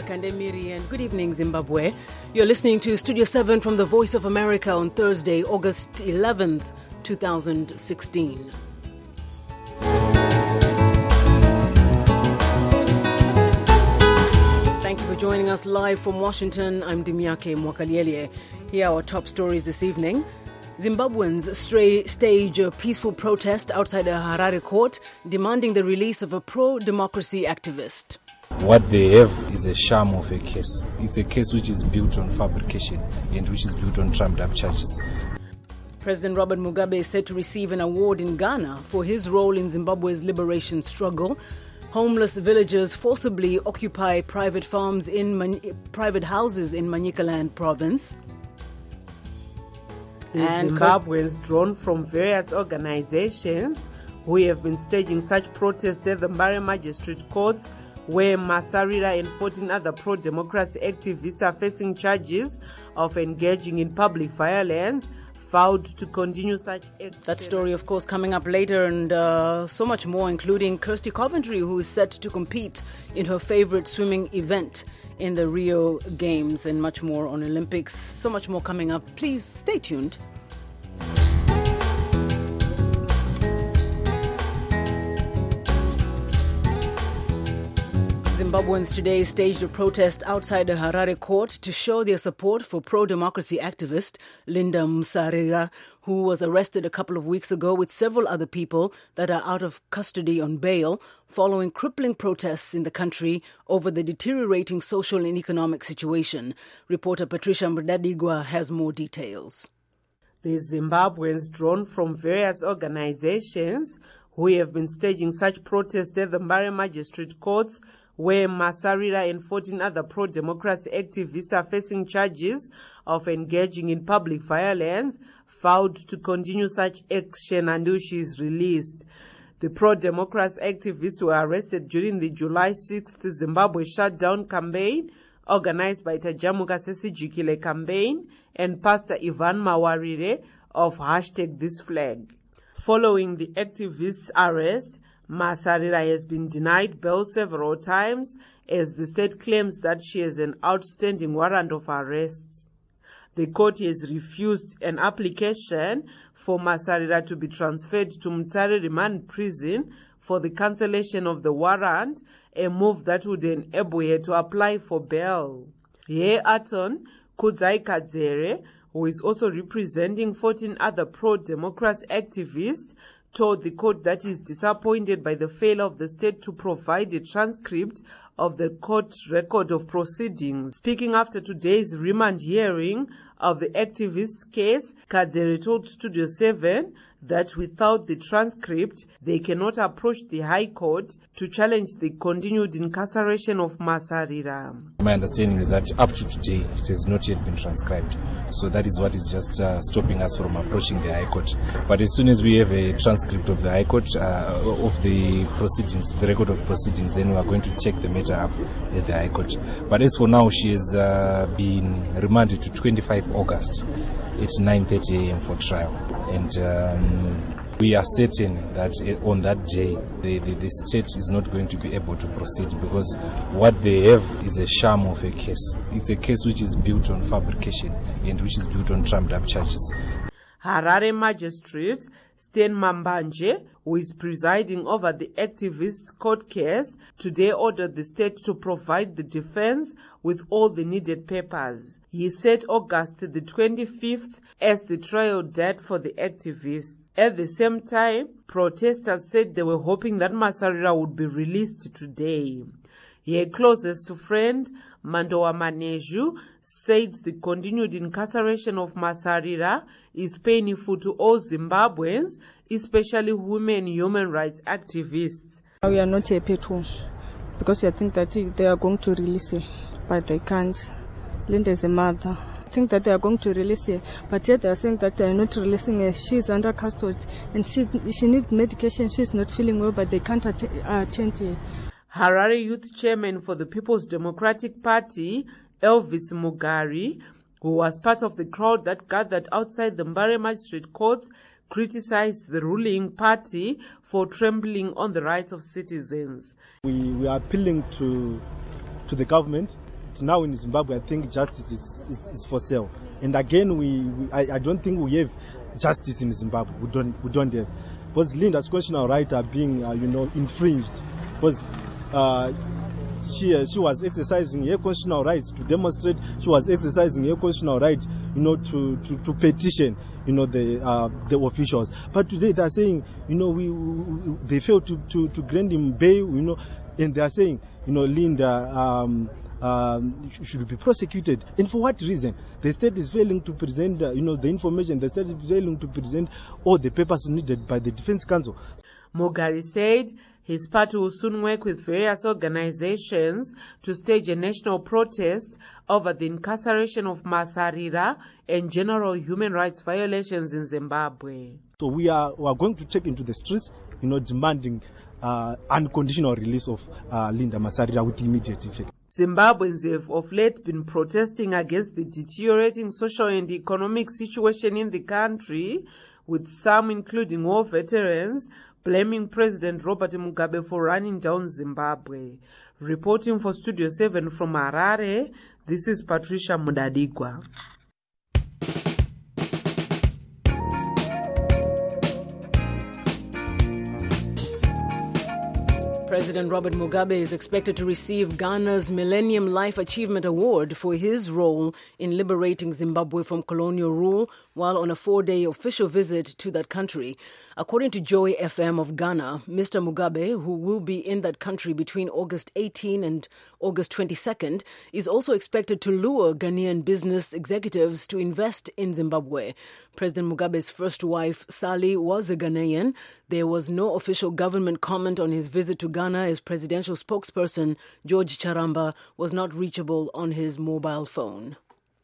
Kandemiri, and good evening, Zimbabwe. You're listening to Studio seven from the Voice of America on Thursday, August eleventh, twenty sixteen. Thank you for joining us live from Washington. I'm Dimyake Mwakaliele. Here are our top stories this evening. Zimbabweans stray, stage a peaceful protest outside a Harare court demanding the release of a pro-democracy activist. What they have is a sham of a case. It's a case which is built on fabrication and which is built on trumped-up charges. President Robert Mugabe is said to receive an award in Ghana for his role in Zimbabwe's liberation struggle. Homeless villagers forcibly occupy private farms in Man- private houses in Manicaland province. The And Zimbabweans drawn from various organizations who have been staging such protests at the Mbare Magistrate Courts, where Masarira and fourteen other pro-democracy activists are facing charges of engaging in public violence, vowed to continue such acts. That story, of course, coming up later, and uh, so much more, including Kirsty Coventry, who is set to compete in her favorite swimming event in the Rio Games, and much more on Olympics. So much more coming up. Please stay tuned. Zimbabweans today staged a protest outside the Harare court to show their support for pro-democracy activist Linda Musarira, who was arrested a couple of weeks ago with several other people that are out of custody on bail following crippling protests in the country over the deteriorating social and economic situation. Reporter Patricia Mrdadigwa has more details. The Zimbabweans drawn from various organizations who have been staging such protests at the Mbare Magistrate Courts, where Masarira and fourteen other pro-democracy activists are facing charges of engaging in public violence, vowed to continue such action until she is released. The pro-democracy activists were arrested during the July sixth Zimbabwe shutdown campaign organized by Tajamuka Sesijikile campaign and Pastor Ivan Mawarire of hashtag This Flag. Following the activists' arrest, Masarira has been denied bail several times as the state claims that she has an outstanding warrant of arrest. The court has refused an application for Masarira to be transferred to Mutare Remand Prison for the cancellation of the warrant, a move that would enable her to apply for bail. Here, Aton Kudzai Kadzere, who is also representing fourteen other pro-democracy activists, told the court that he is disappointed by the failure of the state to provide a transcript of the court record of proceedings. Speaking after today's remand hearing of the activist's case, Kadzere told Studio seven that without the transcript, they cannot approach the High Court to challenge the continued incarceration of Masarira. My understanding is that up to today, it has not yet been transcribed. So that is what is just uh, stopping us from approaching the High Court. But as soon as we have a transcript of the High Court, uh, of the proceedings, the record of proceedings, then we are going to take the matter up at the High Court. But as for now, she has uh, been remanded to twenty-fifth August at nine thirty a.m. for trial. And um, we are certain that on that day, the, the, the state is not going to be able to proceed because what they have is a sham of a case. It's a case which is built on fabrication and which is built on trumped-up charges. Harare Magistrate Stan Mambanje, who is presiding over the activists' court case, today ordered the state to provide the defense with all the needed papers. He set August the twenty-fifth as the trial date for the activists. At the same time, protesters said they were hoping that Masarira would be released today. Her closest friend, Mandowa Maneju, said the continued incarceration of Masarira is painful to all Zimbabweans, especially women human rights activists. We are not happy too, because I think that they are going to release her, but they can't. Linda is a mother. I think that they are going to release her, but yet they are saying that they are not releasing her. She is under custody and she, she needs medication. She is not feeling well, but they can't att- attend her. Harare Youth Chairman for the People's Democratic Party, Elvis Mugari, who was part of the crowd that gathered outside the Mbare Magistrate Court, criticized the ruling party for trampling on the rights of citizens. We, we are appealing to, to the government now in Zimbabwe, I think justice is, is, is for sale. And again, we, we I, I don't think we have justice in Zimbabwe. We don't we don't have. Because Linda's constitutional rights are being, uh, you know, infringed. Because uh, she uh, she was exercising her constitutional rights to demonstrate. She was exercising her constitutional right, you know, to, to, to petition, you know, the uh, the officials. But today they are saying, you know, we, we they failed to, to, to grant him bail, you know, and they are saying, you know, Linda um, um, should be prosecuted. And for what reason? The state is failing to present, uh, you know, the information. The state is failing to present all the papers needed by the Defense Council. Mogari said his party will soon work with various organizations to stage a national protest over the incarceration of Masarira and general human rights violations in Zimbabwe. So we are, we are going to check into the streets, you know, demanding uh, unconditional release of uh, Linda Masarira with immediate effect. Zimbabweans have of late been protesting against the deteriorating social and economic situation in the country, with some, including war veterans, blaming President Robert Mugabe for running down Zimbabwe. Reporting for Studio seven from Harare, this is Patricia Mudadigwa. President Robert Mugabe is expected to receive Ghana's Millennium Life Achievement Award for his role in liberating Zimbabwe from colonial rule while on a four-day official visit to that country. According to Joy F M of Ghana, Mister Mugabe, who will be in that country between August eighteenth and August twenty-second, is also expected to lure Ghanaian business executives to invest in Zimbabwe. President Mugabe's first wife, Sally, was a Ghanaian. There was no official government comment on his visit to Ghana as presidential spokesperson George Charamba was not reachable on his mobile phone.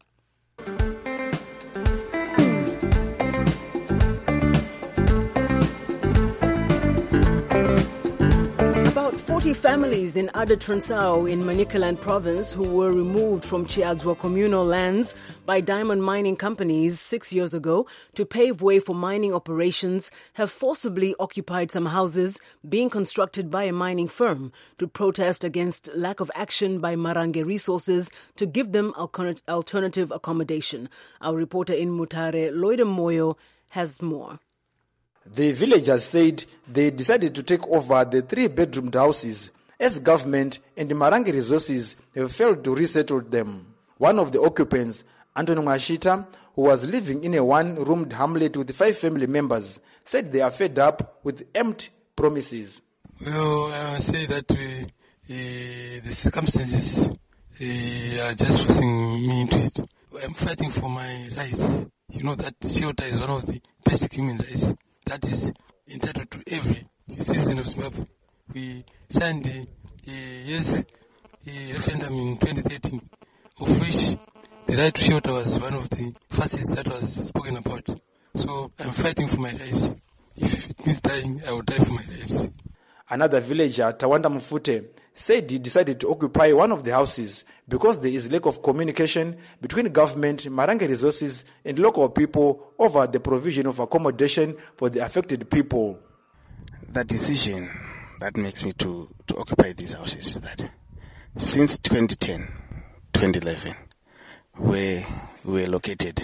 forty families in Ada Transao in Manicaland province who were removed from Chiadzwa communal lands by diamond mining companies six years ago to pave way for mining operations have forcibly occupied some houses being constructed by a mining firm to protest against lack of action by Marange Resources to give them alternative accommodation. Our reporter in Mutare, Lloyd Moyo, has more. The villagers said they decided to take over the three-bedroomed houses as government and Marange Resources have failed to resettle them. One of the occupants, Antonio Mashita, who was living in a one-roomed hamlet with five family members, said they are fed up with empty promises. Well, I say that we, uh, the circumstances uh, are just forcing me into it. I'm fighting for my rights. You know that shelter is one of the basic human rights that is entitled to every citizen of Zimbabwe. We signed the uh, yes the referendum in twenty thirteen, of which the right to shelter was one of the facets that was spoken about. So I'm fighting for my rights. If it means dying, I will die for my rights. Another villager, Tawanda Mufute, said he decided to occupy one of the houses because there is lack of communication between government, Marange Resources, and local people over the provision of accommodation for the affected people. The decision that makes me to, to occupy these houses is that since twenty ten, twenty eleven, where we were located,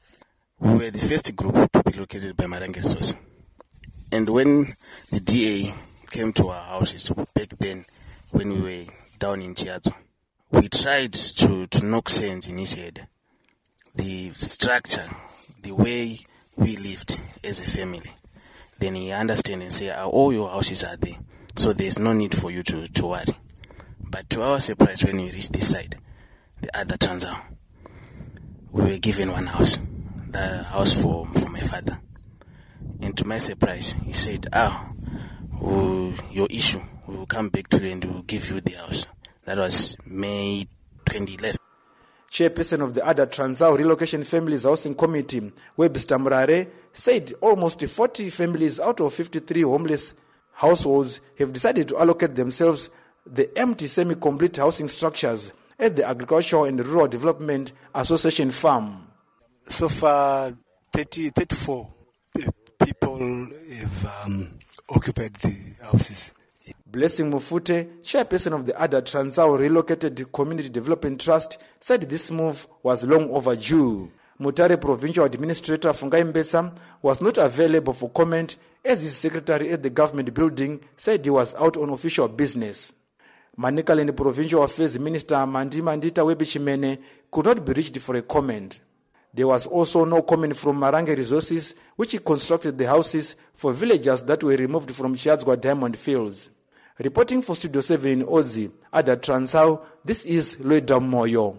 we were the first group to be located by Marange Resources. And when the D A came to our houses back then, when we were down in Chiadzwa, we tried to, to knock sense in his head. The structure, the way we lived as a family. Then he understand and say, all your houses are there, so there's no need for you to, to worry. But to our surprise, when we reached this side, the other Transao, we were given one house, the house for, for my father. And to my surprise, he said, ah, oh, your issue, we will come back to you and we will give you the house. That was May twenty eleven. Chairperson of the Ada Transao Relocation Families Housing Committee, Webster Murare, said almost forty families out of fifty-three homeless households have decided to allocate themselves the empty semi-complete housing structures at the Agricultural and Rural Development Association farm. So far, thirty, thirty-four people have um, occupied the houses. Blessing Mufute, chairperson of the Ada Transao Relocated Community Development Trust, said this move was long overdue. Mutare Provincial Administrator Fungai Mbesa was not available for comment as his secretary at the government building said he was out on official business. Manicaland Provincial Affairs Minister Mandi Mandita Webichimene could not be reached for a comment. There was also no comment from Marange Resources, which constructed the houses for villagers that were removed from Chiadzwa Diamond Fields. Reporting for Studio seven in Ozi, Ada Transao, this is Loida Moyo.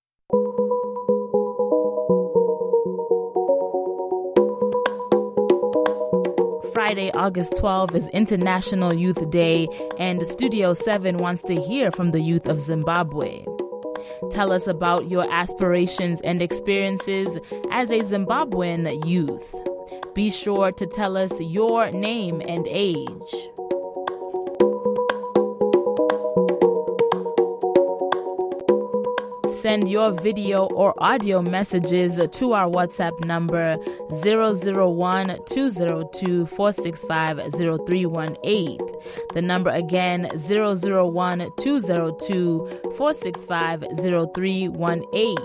Friday, August twelfth is International Youth Day, and Studio seven wants to hear from the youth of Zimbabwe. Tell us about your aspirations and experiences as a Zimbabwean youth. Be sure to tell us your name and age. Send your video or audio messages to our WhatsApp number zero zero one two zero two four six five zero three one eight. The number again, zero zero one two zero two four six five zero three one eight.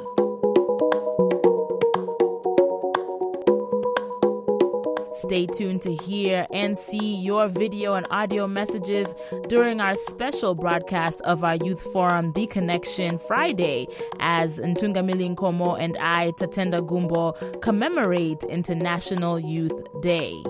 Stay tuned to hear and see your video and audio messages during our special broadcast of our youth forum, The Connection, Friday, as Ntungamili Nkomo and I, Tatenda Gumbo, commemorate International Youth Day.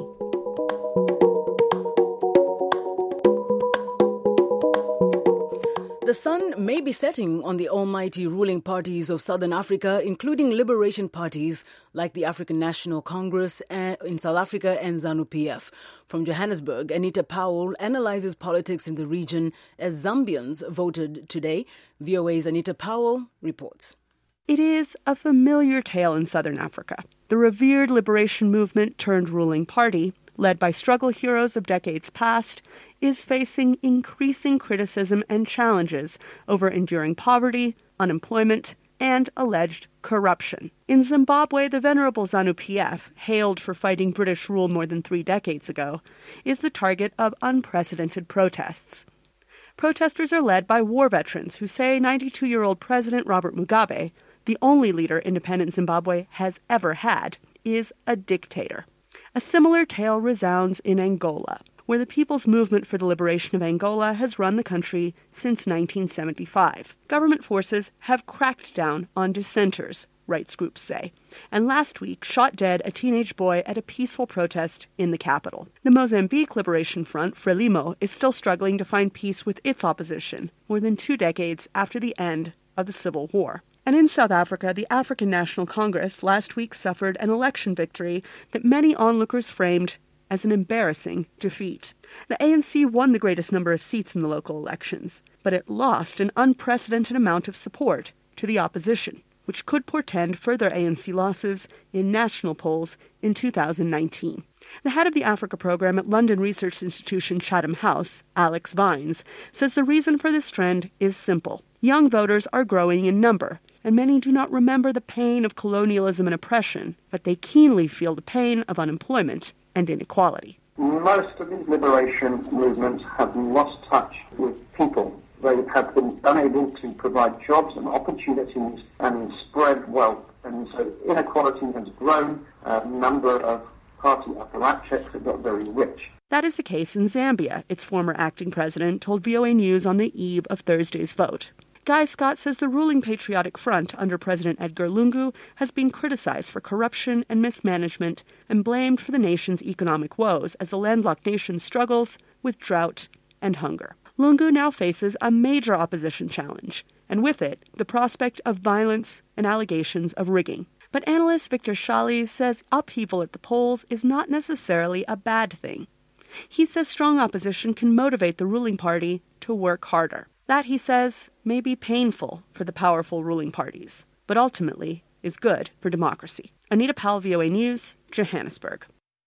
The sun may be setting on the almighty ruling parties of Southern Africa, including liberation parties like the African National Congress in South Africa and ZANU-P F. From Johannesburg, Anita Powell analyzes politics in the region as Zambians voted today. V O A's Anita Powell reports. It is a familiar tale in Southern Africa. The revered liberation movement turned ruling party, led by struggle heroes of decades past, is facing increasing criticism and challenges over enduring poverty, unemployment, and alleged corruption. In Zimbabwe, the venerable ZANU-P F, hailed for fighting British rule more than three decades ago, is the target of unprecedented protests. Protesters are led by war veterans who say ninety-two-year-old President Robert Mugabe, the only leader independent Zimbabwe has ever had, is a dictator. A similar tale resounds in Angola, where the People's Movement for the Liberation of Angola has run the country since nineteen seventy-five. Government forces have cracked down on dissenters, rights groups say, and last week shot dead a teenage boy at a peaceful protest in the capital. The Mozambique Liberation Front, Frelimo, is still struggling to find peace with its opposition, more than two decades after the end of the Civil War. And in South Africa, the African National Congress last week suffered an election victory that many onlookers framed as an embarrassing defeat. The A N C won the greatest number of seats in the local elections, but it lost an unprecedented amount of support to the opposition, which could portend further A N C losses in national polls in two thousand nineteen. The head of the Africa program at London research institution Chatham House, Alex Vines, says the reason for this trend is simple. Young voters are growing in number, and many do not remember the pain of colonialism and oppression, but they keenly feel the pain of unemployment and inequality. Most of these liberation movements have lost touch with people. They have been unable to provide jobs and opportunities and spread wealth. And so inequality has grown. A number of party apparatchiks have got very rich. That is the case in Zambia, its former acting president told V O A News on the eve of Thursday's vote. Guy Scott says the ruling Patriotic Front under President Edgar Lungu has been criticized for corruption and mismanagement and blamed for the nation's economic woes as the landlocked nation struggles with drought and hunger. Lungu now faces a major opposition challenge, and with it, the prospect of violence and allegations of rigging. But analyst Victor Shali says upheaval at the polls is not necessarily a bad thing. He says strong opposition can motivate the ruling party to work harder. That, he says, may be painful for the powerful ruling parties, but ultimately is good for democracy. Anita Powell, V O A News, Johannesburg.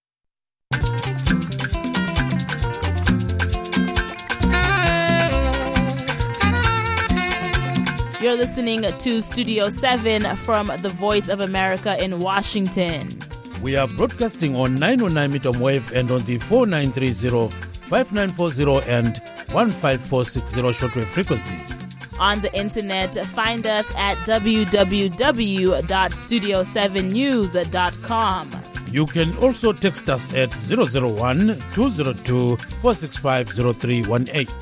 You're listening to Studio seven from the Voice of America in Washington. We are broadcasting on nine oh nine meter wave and on the four nine three zero, five nine four zero and one five four six zero shortwave frequencies. On the internet, find us at w w w dot studio seven news dot com. You can also text us at zero zero one, two zero two, four six five zero three one eight.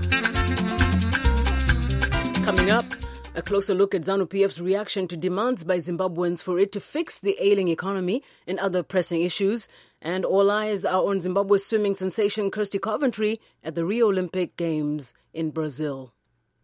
Coming up, a closer look at ZANU-P F's reaction to demands by Zimbabweans for it to fix the ailing economy and other pressing issues. And all eyes are on Zimbabwe swimming sensation Kirsty Coventry at the Rio Olympic Games in Brazil.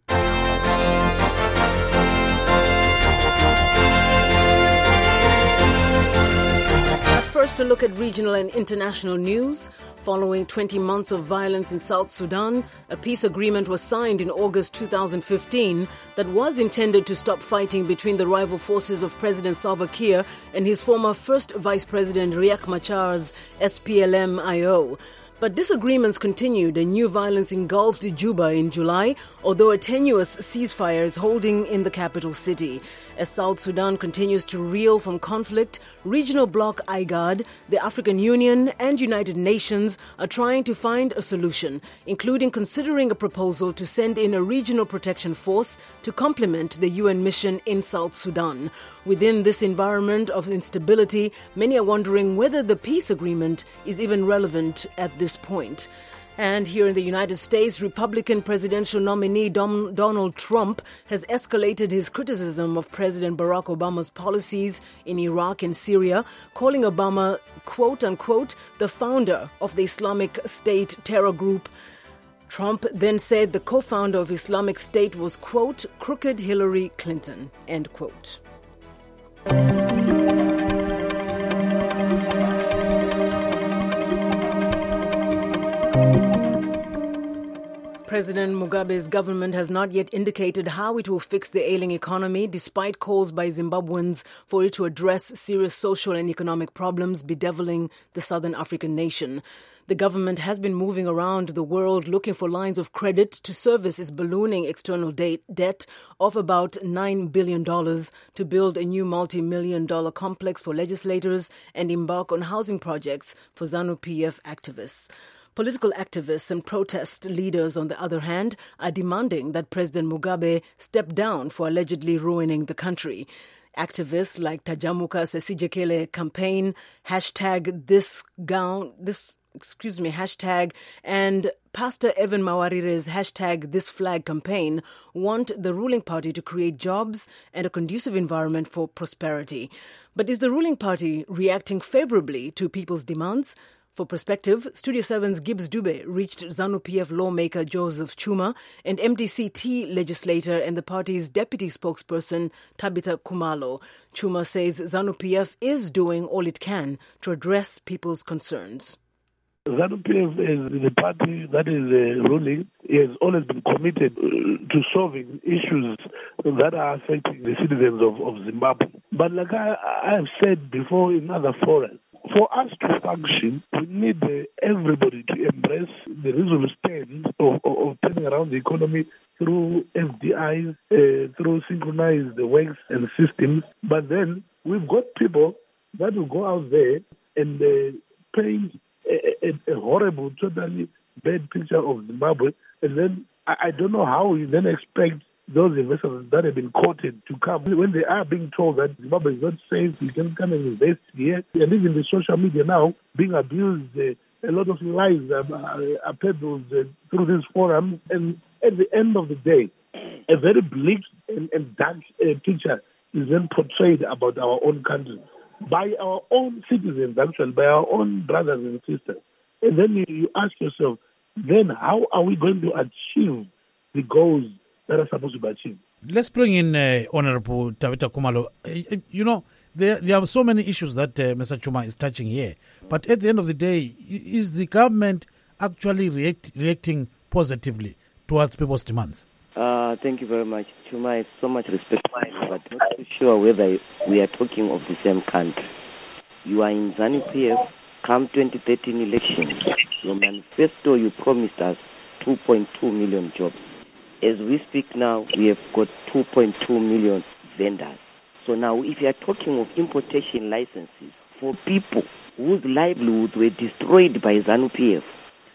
First, a look at regional and international news. Following twenty months of violence in South Sudan, a peace agreement was signed in August two thousand fifteen that was intended to stop fighting between the rival forces of President Salva Kiir and his former first Vice President Riek Machar's S P L M I O. But disagreements continued and new violence engulfed Juba in July, although a tenuous ceasefire is holding in the capital city. As South Sudan continues to reel from conflict, regional bloc IGAD, the African Union and United Nations are trying to find a solution, including considering a proposal to send in a regional protection force to complement the U N mission in South Sudan. Within this environment of instability, many are wondering whether the peace agreement is even relevant at this point. And here in the United States, Republican presidential nominee Dom- Donald Trump has escalated his criticism of President Barack Obama's policies in Iraq and Syria, calling Obama, quote unquote, the founder of the Islamic State terror group. Trump then said the co-founder of Islamic State was, quote, crooked Hillary Clinton, end quote. President Mugabe's government has not yet indicated how it will fix the ailing economy, despite calls by Zimbabweans for it to address serious social and economic problems bedeviling the southern African nation. The government has been moving around the world looking for lines of credit to service its ballooning external de- debt of about nine billion dollars to build a new multi-million dollar complex for legislators and embark on housing projects for ZANU-P F activists. Political activists and protest leaders, on the other hand, are demanding that President Mugabe step down for allegedly ruining the country. Activists like Tajamuka Sesijekele campaign, hashtag this gown, this, excuse me, hashtag, and Pastor Evan Mawarire's hashtag This Flag campaign want the ruling party to create jobs and a conducive environment for prosperity. But is the ruling party reacting favorably to people's demands? For perspective, Studio seven's Gibbs Dube reached ZANU-P F lawmaker Joseph Chuma and M D C T legislator and the party's deputy spokesperson Tabitha Kumalo. Chuma says ZANU-P F is doing all it can to address people's concerns. ZANU-P F is the party that is uh, ruling. It has always been committed uh, to solving issues that are affecting the citizens of, of Zimbabwe. But like I, I have said before in other forums, for us to function, we need uh, everybody to embrace the reasonable stand of, of, of turning around the economy through F D Is, uh, through synchronized works and systems. But then we've got people that will go out there and uh, paint a, a, a horrible, totally bad picture of Zimbabwe. And then I, I don't know how we then expect those investors that have been quoted to come when they are being told that Zimbabwe is not safe, you can come and invest here. And even the social media now being abused, uh, a lot of lies are, are peddled uh, through these forums. And at the end of the day, a very bleak and, and dark uh, picture is then portrayed about our own country by our own citizens, actually, by our own brothers and sisters. And then you, you ask yourself, then how are we going to achieve the goals that are supposed to be achieved? Let's bring in uh, Honorable Tabitha Kumalo. Uh, you know, there, there are so many issues that uh, Mister Chuma is touching here. But at the end of the day, is the government actually react, reacting positively towards people's demands? Uh, thank you very much. Chuma is so much respect, but not too sure whether we are talking of the same country. You are in ZANU-P F, come twenty thirteen election. Your manifesto, you promised us two point two million jobs. As we speak now, we have got two point two million vendors. So now if you are talking of importation licenses for people whose livelihoods were destroyed by ZANU-P F,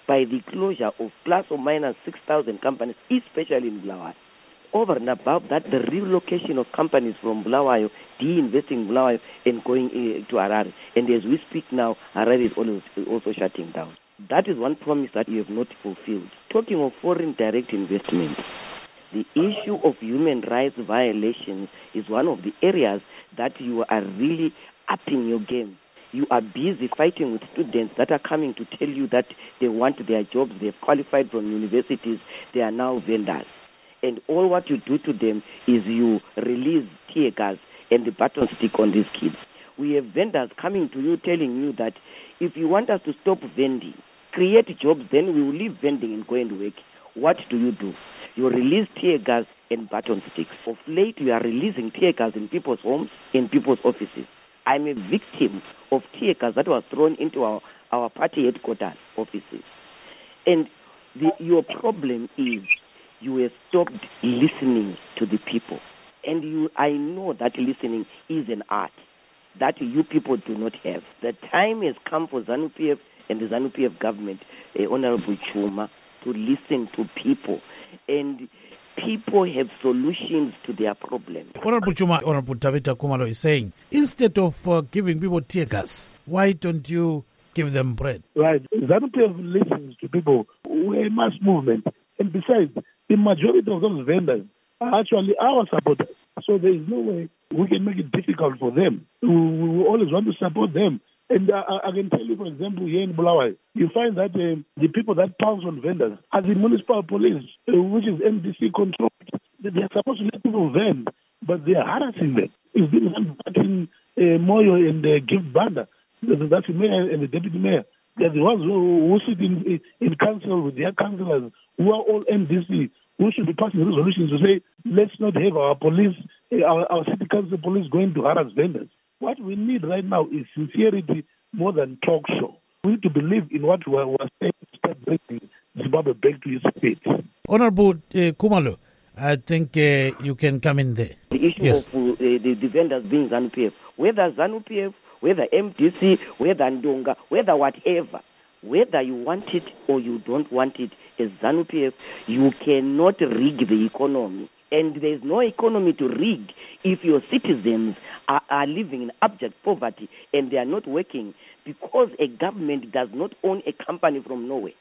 by the closure of plus or minus six thousand companies, especially in Bulawayo. Over and above that, the relocation of companies from Bulawayo, de-investing in Bulawayo and going uh, to Harare. And as we speak now, Harare is also, also shutting down. That is one promise that you have not fulfilled. Talking of foreign direct investment, the issue of human rights violations is one of the areas that you are really upping your game. You are busy fighting with students that are coming to tell you that they want their jobs, they have qualified from universities, they are now vendors. And all what you do to them is you release tear gas and the baton stick on these kids. We have vendors coming to you telling you that if you want us to stop vending, create jobs, then we will leave vending and go and work. What do you do? You release tear gas and baton sticks. Of late, you are releasing tear gas in people's homes, in people's offices. I'm a victim of tear gas that was thrown into our, our party headquarters offices. And the, your problem is you have stopped listening to the people. And you, I know that listening is an art that you people do not have. The time has come for ZANU P F and the ZANU P F government, uh, Honorable Chuma, to listen to people. And people have solutions to their problems. Honorable Chuma, Honorable Tabita Kumalo is saying, instead of uh, giving people tear gas, why don't you give them bread? Right. ZANU P F listens to people. We're a mass movement. And besides, the majority of those vendors are actually our supporters. So there is no way we can make it difficult for them. We, we always want to support them. And uh, I can tell you, for example, here in Bulawayo, you find that uh, the people that pounce on vendors are the municipal police, uh, which is M D C controlled. They are supposed to let people vend, but they are harassing them. It's been done back in uh, Moyo and uh, Gift Banda. That's the mayor and the deputy mayor. They're the ones who, who sit in, in council with their councillors, who are all M D C, who should be passing resolutions to say, let's not have our police, our, our city council police going to harass vendors. What we need right now is sincerity more than talk show. We need to believe in what we are saying to start bringing Zimbabwe back to its feet. Honorable uh, Kumalo, I think uh, you can come in there. The issue yes. of uh, the, the vendors being ZANU P F, whether ZANU P F, whether M D C, whether Ndonga, whether whatever, whether you want it or you don't want it, as ZANU P F, you cannot rig the economy. And there is no economy to rig if your citizens are, are living in abject poverty and they are not working, because a government does not own a company from nowhere.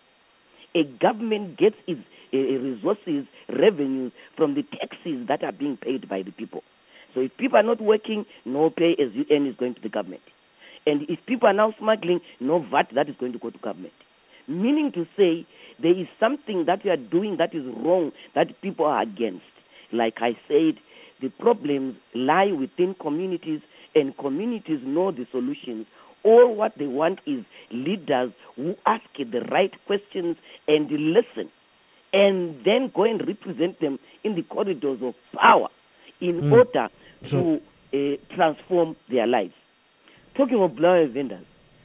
A government gets its uh, resources, revenues from the taxes that are being paid by the people. So if people are not working, no pay as you earn is going to the government. And if people are now smuggling, no V A T that is going to go to government. Meaning to say, there is something that we are doing that is wrong, that people are against. Like I said, the problems lie within communities, and communities know the solutions. All what they want is leaders who ask the right questions and listen, and then go and represent them in the corridors of power in mm. order so, to uh, transform their lives. Talking of Bulawayo vendors,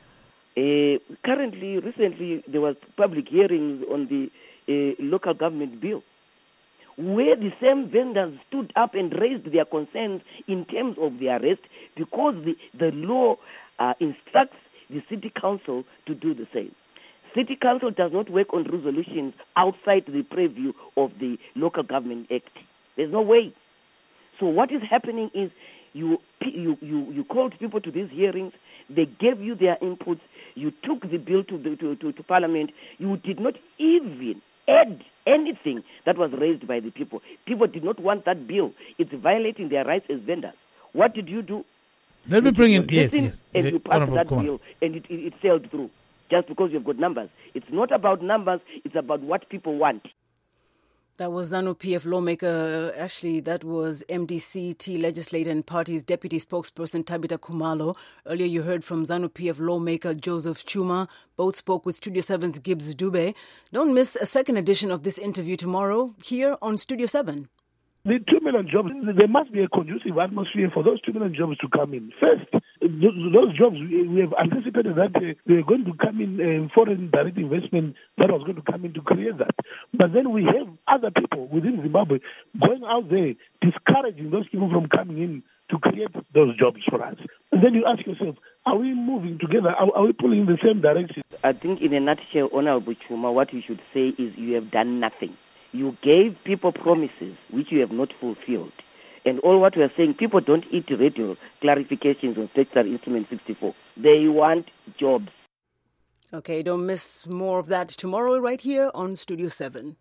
uh, currently, recently, there was public hearings on the uh, local government bill, where the same vendors stood up and raised their concerns in terms of their arrest, because the, the law uh, instructs the city council to do the same. City council does not work on resolutions outside the purview of the Local Government Act. There's no way. So what is happening is you you you, you called people to these hearings, they gave you their inputs, you took the bill to, the, to, to, to Parliament, you did not even add anything that was raised by the people. People did not want that bill. It's violating their rights as vendors. What did you do? Let me bring in, yes, yes. And you passed that bill, and it, it, it sailed through, just because you've got numbers. It's not about numbers, it's about what people want. That was ZANU P F lawmaker, actually, that was M D C T legislator and party's deputy spokesperson Tabita Kumalo. Earlier you heard from ZANU P F lawmaker Joseph Chuma. Both spoke with Studio seven's Gibbs Dube. Don't miss a second edition of this interview tomorrow here on Studio seven. The two million jobs, there must be a conducive atmosphere for those two million jobs to come in. First, those jobs, we have anticipated that they are going to come in, uh, foreign direct investment that was going to come in to create that. But then we have other people within Zimbabwe going out there discouraging those people from coming in to create those jobs for us. And then you ask yourself, are we moving together? Are, are we pulling in the same direction? I think in a nutshell, Honorable Chuma, what you should say is you have done nothing. You gave people promises which you have not fulfilled. And all what we are saying, people don't eat radio clarifications on Textile Instrument sixty-four. They want jobs. Okay, don't miss more of that tomorrow right here on Studio seven.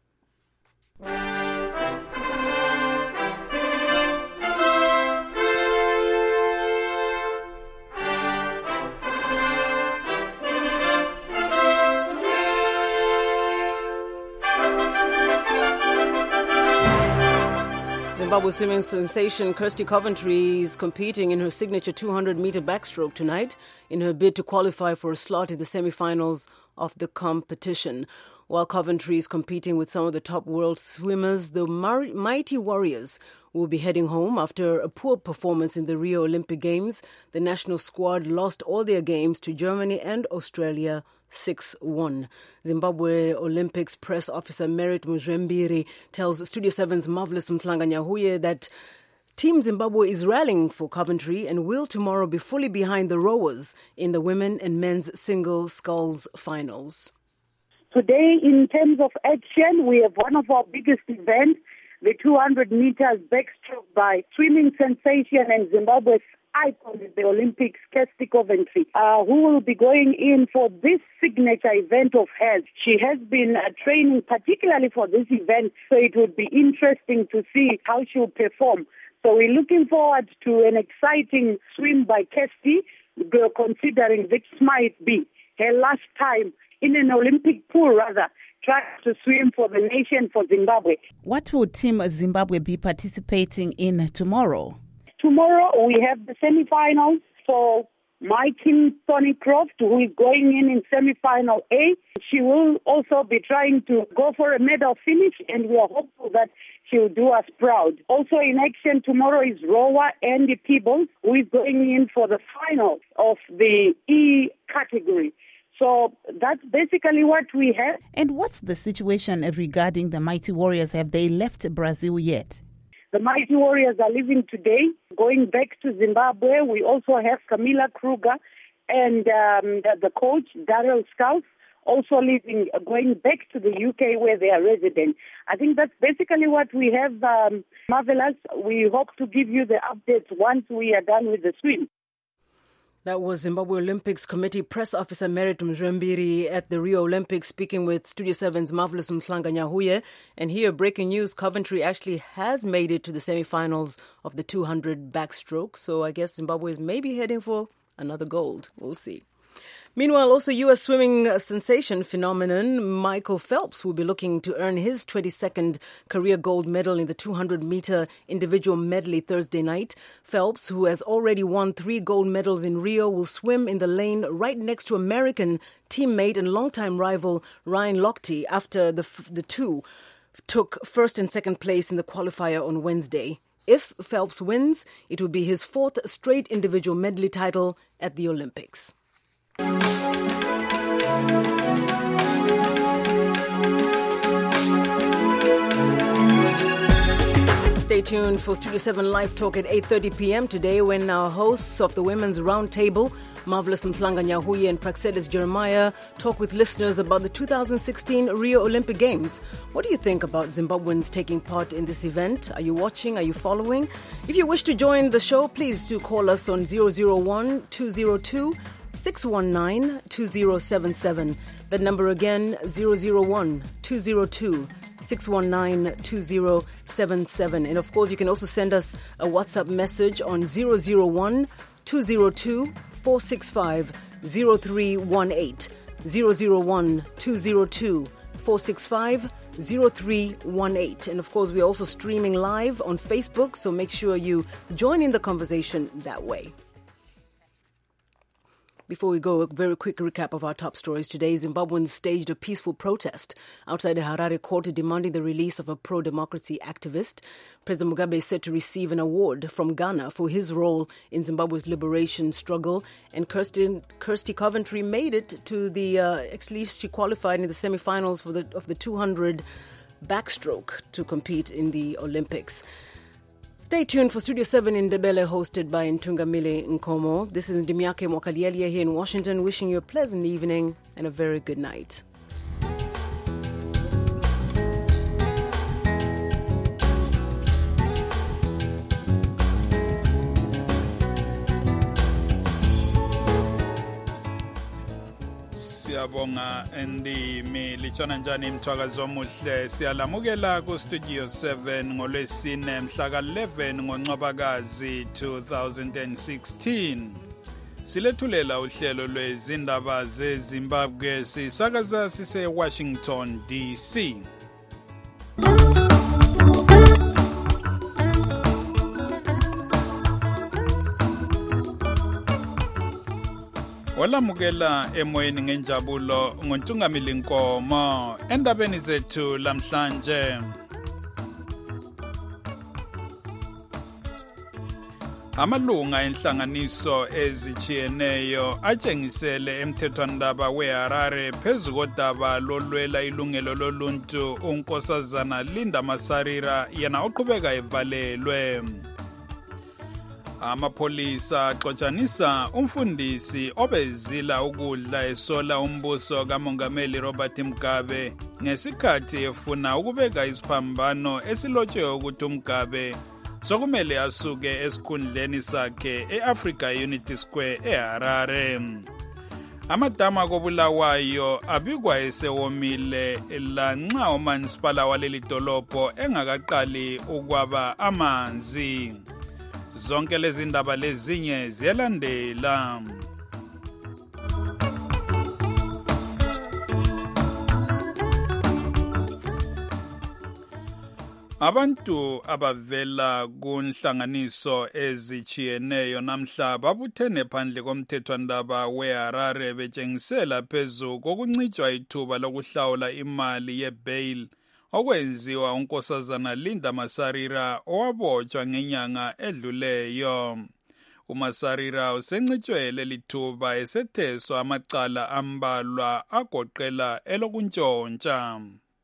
Zimbabwe swimming sensation Kirsty Coventry is competing in her signature two hundred meter backstroke tonight in her bid to qualify for a slot in the semi-finals of the competition. While Coventry is competing with some of the top world swimmers, the Mighty Warriors will be heading home after a poor performance in the Rio Olympic Games. The national squad lost all their games to Germany and Australia six one. Zimbabwe Olympics press officer Merit Muzvembiri tells Studio seven's Marvelous Mtlanganyahuye that Team Zimbabwe is rallying for Coventry and will tomorrow be fully behind the rowers in the women and men's single sculls finals. Today, in terms of action, we have one of our biggest events, the two hundred meters backstroke by swimming sensation and Zimbabwe's icon at the Olympics, Kirsty Coventry, uh, who will be going in for this signature event of hers. She has been uh, training particularly for this event, so it would be interesting to see how she'll perform. So we're looking forward to an exciting swim by Kirsty, considering this might be her last time in an Olympic pool, rather, trying to swim for the nation, for Zimbabwe. What will Team Zimbabwe be participating in tomorrow? Tomorrow we have the semi-finals for my team, Tony Croft, who is going in in semi-final A. She will also be trying to go for a medal finish, and we are hopeful that she will do us proud. Also in action tomorrow is rower Andy Peebles, who is going in for the final of the E category. So that's basically what we have. And what's the situation regarding the Mighty Warriors? Have they left Brazil yet? The Mighty Warriors are leaving today, going back to Zimbabwe. We also have Camilla Kruger and um, the, the coach, Daryl Scouse, also leaving, going back to the U K where they are resident. I think that's basically what we have, um, Marvelous. We hope to give you the updates once we are done with the swim. That was Zimbabwe Olympics Committee Press Officer Merit Mzrembiri at the Rio Olympics speaking with Studio seven's Marvelous Mtlanganyahuye. And here, breaking news, Coventry actually has made it to the semi-finals of the two hundred backstroke. So I guess Zimbabwe is maybe heading for another gold. We'll see. Meanwhile, also U S swimming sensation phenomenon Michael Phelps will be looking to earn his twenty-second career gold medal in the two hundred meter individual medley Thursday night. Phelps, who has already won three gold medals in Rio, will swim in the lane right next to American teammate and longtime rival Ryan Lochte after the, the two took first and second place in the qualifier on Wednesday. If Phelps wins, it will be his fourth straight individual medley title at the Olympics. Stay tuned for Studio seven Live Talk at eight thirty p.m. today when our hosts of the Women's Roundtable, Marvelous Mtlanganyahuye and Praxedis Jeremiah, talk with listeners about the two thousand sixteen Rio Olympic Games. What do you think about Zimbabweans taking part in this event? Are you watching? Are you following? If you wish to join the show, please do call us on zero zero one, two zero two, six one nine, two zero seven seven. That number again, zero zero one, two zero two, six one nine, two zero seven seven. And of course, you can also send us a WhatsApp message on zero zero one, two zero two, four six five, zero three one eight. zero zero one, two zero two, four six five, zero three one eight. And of course, we're also streaming live on Facebook, so make sure you join in the conversation that way. Before we go, a very quick recap of our top stories today. Zimbabweans staged a peaceful protest outside the Harare court demanding the release of a pro-democracy activist. President Mugabe is set to receive an award from Ghana for his role in Zimbabwe's liberation struggle. And Kirsty, Kirsty Coventry made it to the, uh, at least she qualified in the semifinals for the, of the two hundred backstroke to compete in the Olympics. Stay tuned for Studio seven in Ndebele, hosted by Ntungamile Nkomo. This is Ndimiake Mwakalialia here in Washington, wishing you a pleasant evening and a very good night. Siyabonga endimi lichona njani mthwakazi omuhle siyalamukela ku Studio seven ngolwesine mhla ka eleven ngoNcwabakazi two thousand sixteen. Silethulela uhlelo lwezindaba zeZimbabwe sisakaza sise Washington D C. Olamukela emoyeni ngenjabulo ngontungamili Nkomo endabeni zethu lamhlanje. Amalunga enhlanganiso ezichiyeneyo atshengisele emthethwandaba weHarare phezu kodaba lolwela ilungelo loluntu unkosazana Linda Masarira yena oqhubeka evalelwe. Amapolisa axotshanisa umfundisi obezila ukudla esola umbuso kaMongameli Robert Mugabe ngesikhathi efuna ukubeka isiphambano esilotshwe ukuthi uMugabe sokumele asuke esikhundleni sakhe eAfrica Unity Square eHarare. Amadama koBulawayo abikwa esewomile lanxa umanisipala waleli dolobho engakaqali ukwaba amanzi. Zonke lezi ndaba lezinye ziyalandela. Abantu abavela kunhlanganiso ezichiyeneyo namhla babuthene phandle komthethwandaba weHarare betshengisela phezu kokuncitshwa ithuba lokuhlawula imali yebail okwenziwa unkosazana Linda Masarira owabotshwa ngenyanga edluleyo. uMasarira usencitshwe lelithuba esetheswa amacala ambalwa agoqela elokuntshontsha.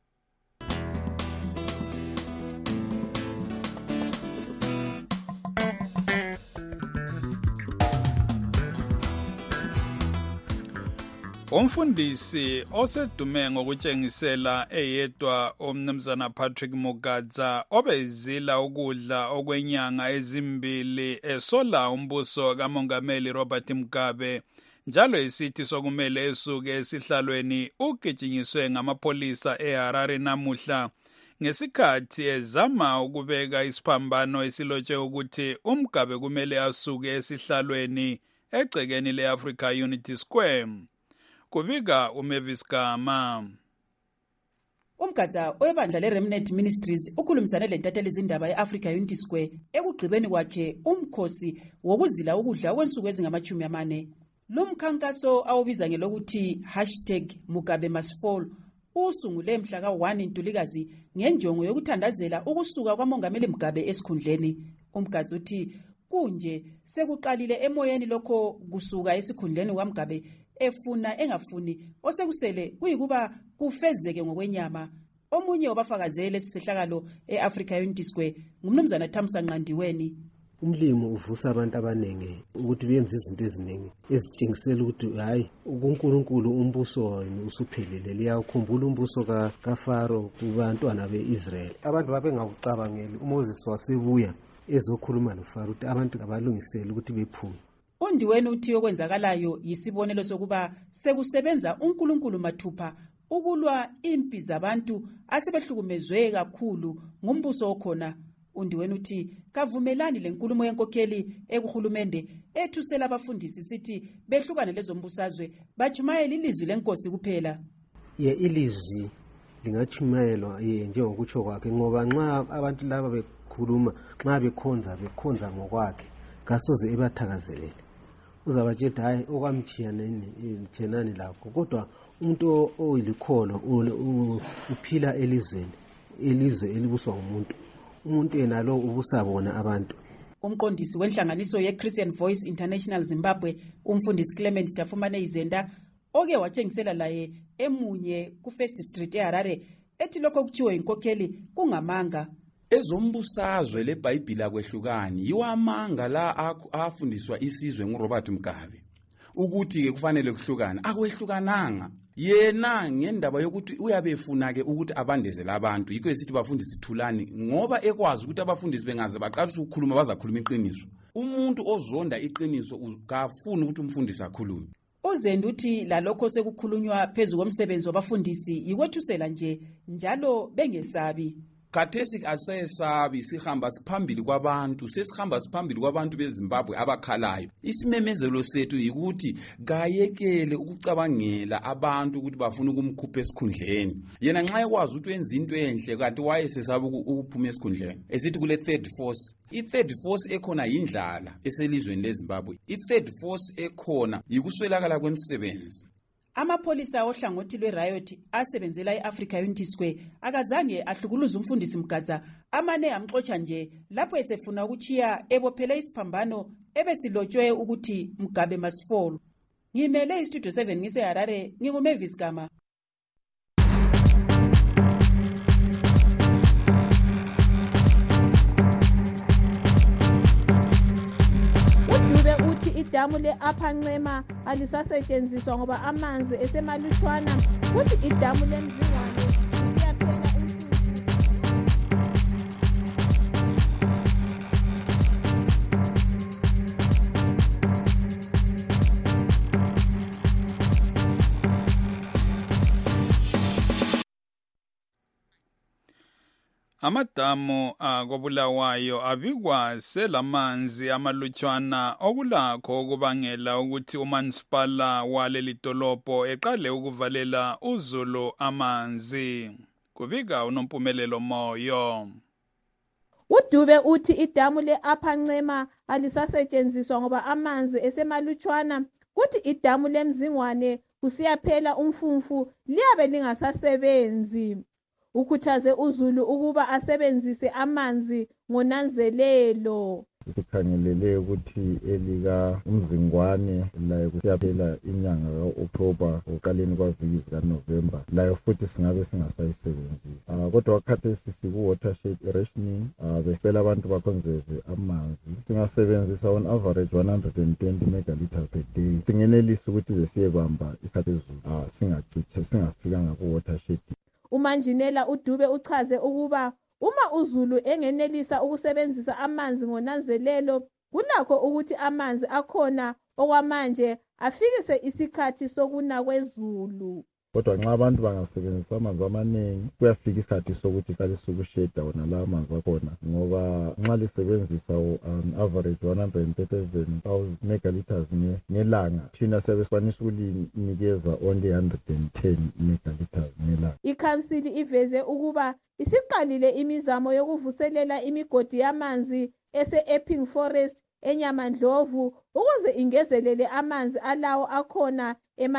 Umfundisi osedume ngokutshengisela eyedwa umnumzana Patrick Mugadza obezila ukudla okwenyanga ezimbili esola umbuso kaMongameli Robert Mugabe njalo esithi sokumele esuke esihlalweni ugijinyiswe ngamapolisa eHarare namuhla ngesikhathi ezama ukubeka isiphambano esilotshwe ukuthi uMugabe kumele asuke esihlalweni egcekeni leAfrica Unity Square. Kubika uMavis Gama. Umgadza webandla leRemnant Ministries ukhulumisane lentatheli izindaba eAfrica Unity Square ekugqibeni kwakhe umkhosi wokuzila ukudla kwensuku ezingamachumi amane. Lo mkhankaso awubiza ngelokuthi hashtag Mugabe must fall usungule mhla ka one Ntulikazi ngenjongo yokuthandazela ukusuka kwaMongameli Mugabe esikhundleni. Umgadza uthi kunje sekuqalile emoyeni lokho kusuka esikhundleni kwaMugabe efuna engafuni osekusele kuyikuba kufezeke ngokwenyama. Omunye wabafakazeli lesisehlakalo eAfrica Unity Square ngumnumzana Thamsa Nqandiweni. Umlimo uvusa abantu abanenge ukuthi benze izinto eziningi ezitshengisela ukuthi hayi uNkulunkulu umbuso wenu usuphelele. Liyakhumbula umbuso ka kaFaro kubantwana beIsrael. Abantu babengakucabangeli uMoses wasebuya ezokhuluma noFaro ukuthi abantu abalungisele ukuthi bephume. Undiweni uthi okwenzakalayo yisibonelo sokuba sekusebenza uNkulunkulu mathupha ukulwa impi zabantu asebehlukumezwe kakhulu ngumbuso okhona. Undiweni uthi kavumelani lenkulumo yenkokheli ekuhulumende ethusela abafundisi sithi behlukane lezombusazwe bachumayela ilizwi lenkosi kuphela. Ye ilizwi lingachumayelwa njengokutsho kwakhe ngoba nxa abantu laba bekhuluma nxa bekhonza bekhonza ngokwakhe kasoze ebathakazelele. Uzabatshela hayi okwamchiya nini thenani lakho kodwa umuntu oyilikholo uphila elizweni elizwe elibuswa ngumuntu umuntu yena lo ubusabona abantu. Umqondisi wenhlanganiso yeChristian Voice International Zimbabwe umfundisi Clement Tafumane Izenda oke watshengisela laye emunye ku First Street eHarare ethi lokho kuthiwe inkokheli kungamanga. ezombusazwe leBhayibheli akwehlukani yiwo amanga la afundiswa isizwe nguRobert Mugabe ukuthi ke kufanele kuhlukana akwehlukananga yena ngendaba yokuthi uyabefuna ke ukuthi abandezela abantu yikho esithi bafundisi thulani ngoba ekwazi ukuthi abafundisi bengaze baqalisa ukukhuluma bazakhuluma iqiniso umuntu ozonda iqiniso ukafuna ukuthi umfundisi akhulume Uzenda uthi lalokho sekukhulunywa phezulu komsebenzi wabafundisi yikwethusela nje njalo bengesabi Khathesi asesabi sihamba siphambili kwabantu sesihamba siphambili kwabantu beZimbabwe abakhalayo isimemezelo sethu yikuthi kayekele ukucabangela abantu ukuthi bafuna ukumkhupha esikhundleni yena nxa ekwazi ukuthi wenza into enhle kanti wayesesaba ukuphuma esikhundleni esithi kule third force i-third force ekhona yindlala eselizweni leZimbabwe i-third force ekhona yikuswelakala kwemisebenzi Amapholisa ohlangothi lwe-riot asebenzela i-Africa Unity Square akazange ahlukuluza umfundisi Mgadza amane amxotsha nje lapho esefuna ukuchiya ebophele isiphambano ebesilotshwe ukuthi Mugabe must fall. Ngimele iStudio seven ngise Harare nginguMavis Gama. Idamu le-Upper Ncema alisasetshenziswa ngoba amanzi esemalutshwana futhi idamu leMzingwane liyaphela Amadamu akobulawayo abikwa selamanzi amalutshwana okulakho ukubangela ukuthi umansipala waleli dolobho eqale ukuvalela uZulu amanzi kubika unompumelelo moyo uDube uthi idamu le-Upper Ncema alisasetshenziswa ngoba amanzi esemalutshwana kuthi idamu leMzingwane kusiyaphela umfumfu liyabe lingasasebenzi ukhuthaze uZulu ukuba asebenzise amanzi ngonanzelelo sikhangelele ukuthi elika umzingwane layo kusiyaphela inyanga kaOctober oqaleni kwaviki kaNovember layo futhi singabe singasayisebenzisa uh, kodwa wakhathesi siku watershed rationing uh, befela abantu bakonzeze amanzi singasebenzisa on average one hundred twenty megaliters per day singenelisa ukuthi besiyebamba isikhathi ezulu uh, singaciche singafikanga ku watershed uManjinela uDube uchaze ukuba uma uZulu engenelisa ukusebenzisa amanzi ngonanzelelo kunakho ukuthi amanzi akhona okwamanje afikise isikhathi sokuna kwezulu kodwa nxa abantu bangasebenzisa amanzi amaningi kuyafika isikhathi sokuthi kalisa ukusheda wona la amanzi akhona ngoba nxa lisebenzisa on average one hundred thirty-seven thousand megaliters ngelanga thina siyabe sikwanisa ukulinikeza only one hundred ten megaliters ngelanga ikhansili iveze ukuba isiqalile imizamo yokuvuselela imigodi yamanzi ese-Epping Forest eNyamandlovu ukuze ingezelele amanzi alawo akhona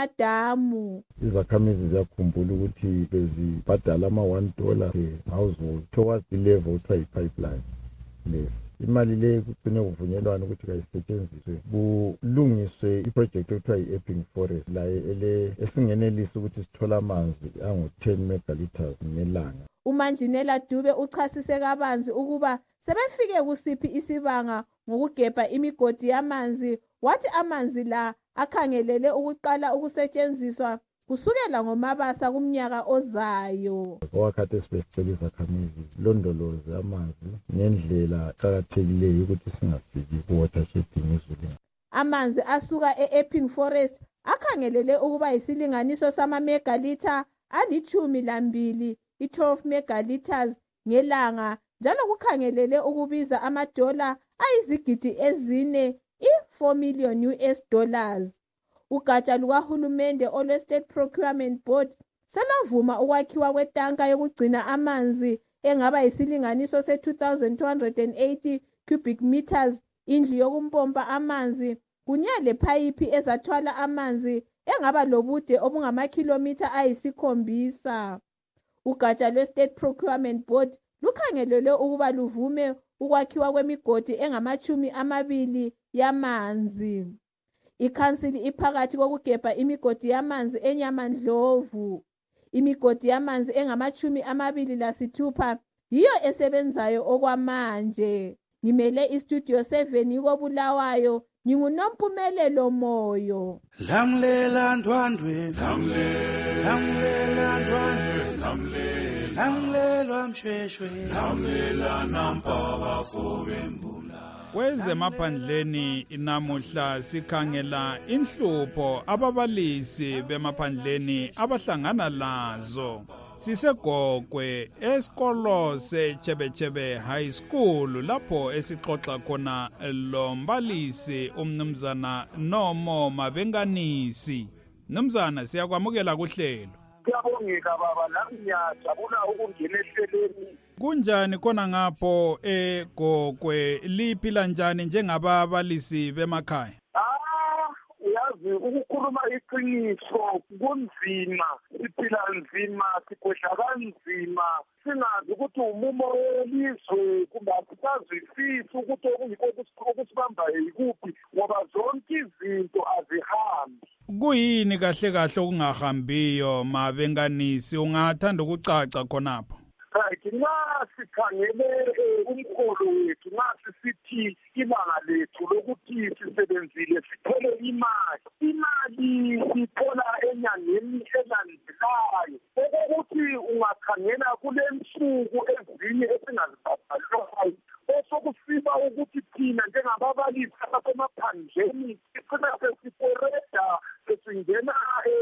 emadamu izakhamizi ziyakhumbula ukuthi bezibhadala ama one dollar per household towards the level kuthiwa yi-pipeline level imali le kugcine kuvunyelwana ukuthi kayisetshenziswe kulungiswe iproject okuthiwa yi-Epping Forest laye ele esingenelisa ukuthi sithola amanzi angu ten megaliters ngelanga uManjinela Dube uchasise kabanzi ukuba sebefike kusiphi isibanga ngokugebha imigodi yamanzi wathi amanzi la akhangelele ukuqala ukusetshenziswa kusukela ngomabasa kumnyaka ozayo wakhathi sibecela izakhamizi londoloze amanzi ngendlela eqakathekileyo ukuthi singafiki ku-watershed ngezulu amanzi asuka e-Epping Forest akhangelele ukuba isilinganiso sama-megalitha alithumi lambili i-twelve megaliters ngelanga njalo kukhangelele ukubiza amadola ayizigidi ezine i-four million U S dollars ugatsha lukahulumende olwe-State Procurement Board selavuma ukwakhiwa kwetanka yokugcina amanzi engaba yisilinganiso se-two thousand two hundred eighty cubic meters indlu yokumpompa amanzi kunye lephayipi ezathwala amanzi engaba lobude obungamakhilomitha ayisikhombisa ugatsha lwe-State Procurement Board lukhangelelwe ukuba luvume ukwakhiwa kwemigodi engamachumi amabili yamanzi ikhansili iphakathi kokugebha imigodi yamanzi eNyamandlovu imigodi yamanzi engamachumi amabili lasithupha yiyo esebenzayo okwamanje. Ngimele istudio seven koBulawayo, nginguNompumelelo Moyo. Lamlela ndwandwe, lamlela ndwandwe, lamlela mshweshwe, lamlela nampaka fobembula. Kwezemaphandleni namuhla sikhangela inhlupho ababalisi bemaphandleni abahlangana lazo. Sisegogwe esikolo seChebechebe High School lapho esixoxa khona lo mbalisi umnumzana Nomo Mabenganisi. Mnumzana siyakwamukela kuhlelo. Kuyabongeka baba, nami ngiyajabula ukungena ehlelweni. Kunjani khona ngapho egogwe, liphila njani njengababalisi bemakhaya? Uyazi ukukhuluma iqiniso kunzima, siphila nzima, sigwedla kanzima, singazi ukuthi umumo welizwe kumbe asisazwisisi ukuthi okuyikho okusibambayo yikuphi ngoba zonke izinto azihambi. Kuyini kahle kahle okungahambiyo Mabenganisi, ungathanda ukucaca khonapho? Right, nxa sikhangele umkholo wethu, nxa sisithi ibanga lethu lokuthi sisebenzile sithole imali, imali sithola enyangeni elandelayo, okokuthi ungakhangela kule nsuku ezinye esingazibhadalwayo, osokusiba ukuthi thina njengababalisi abasemaphandleni sicina sesikoreda sesingena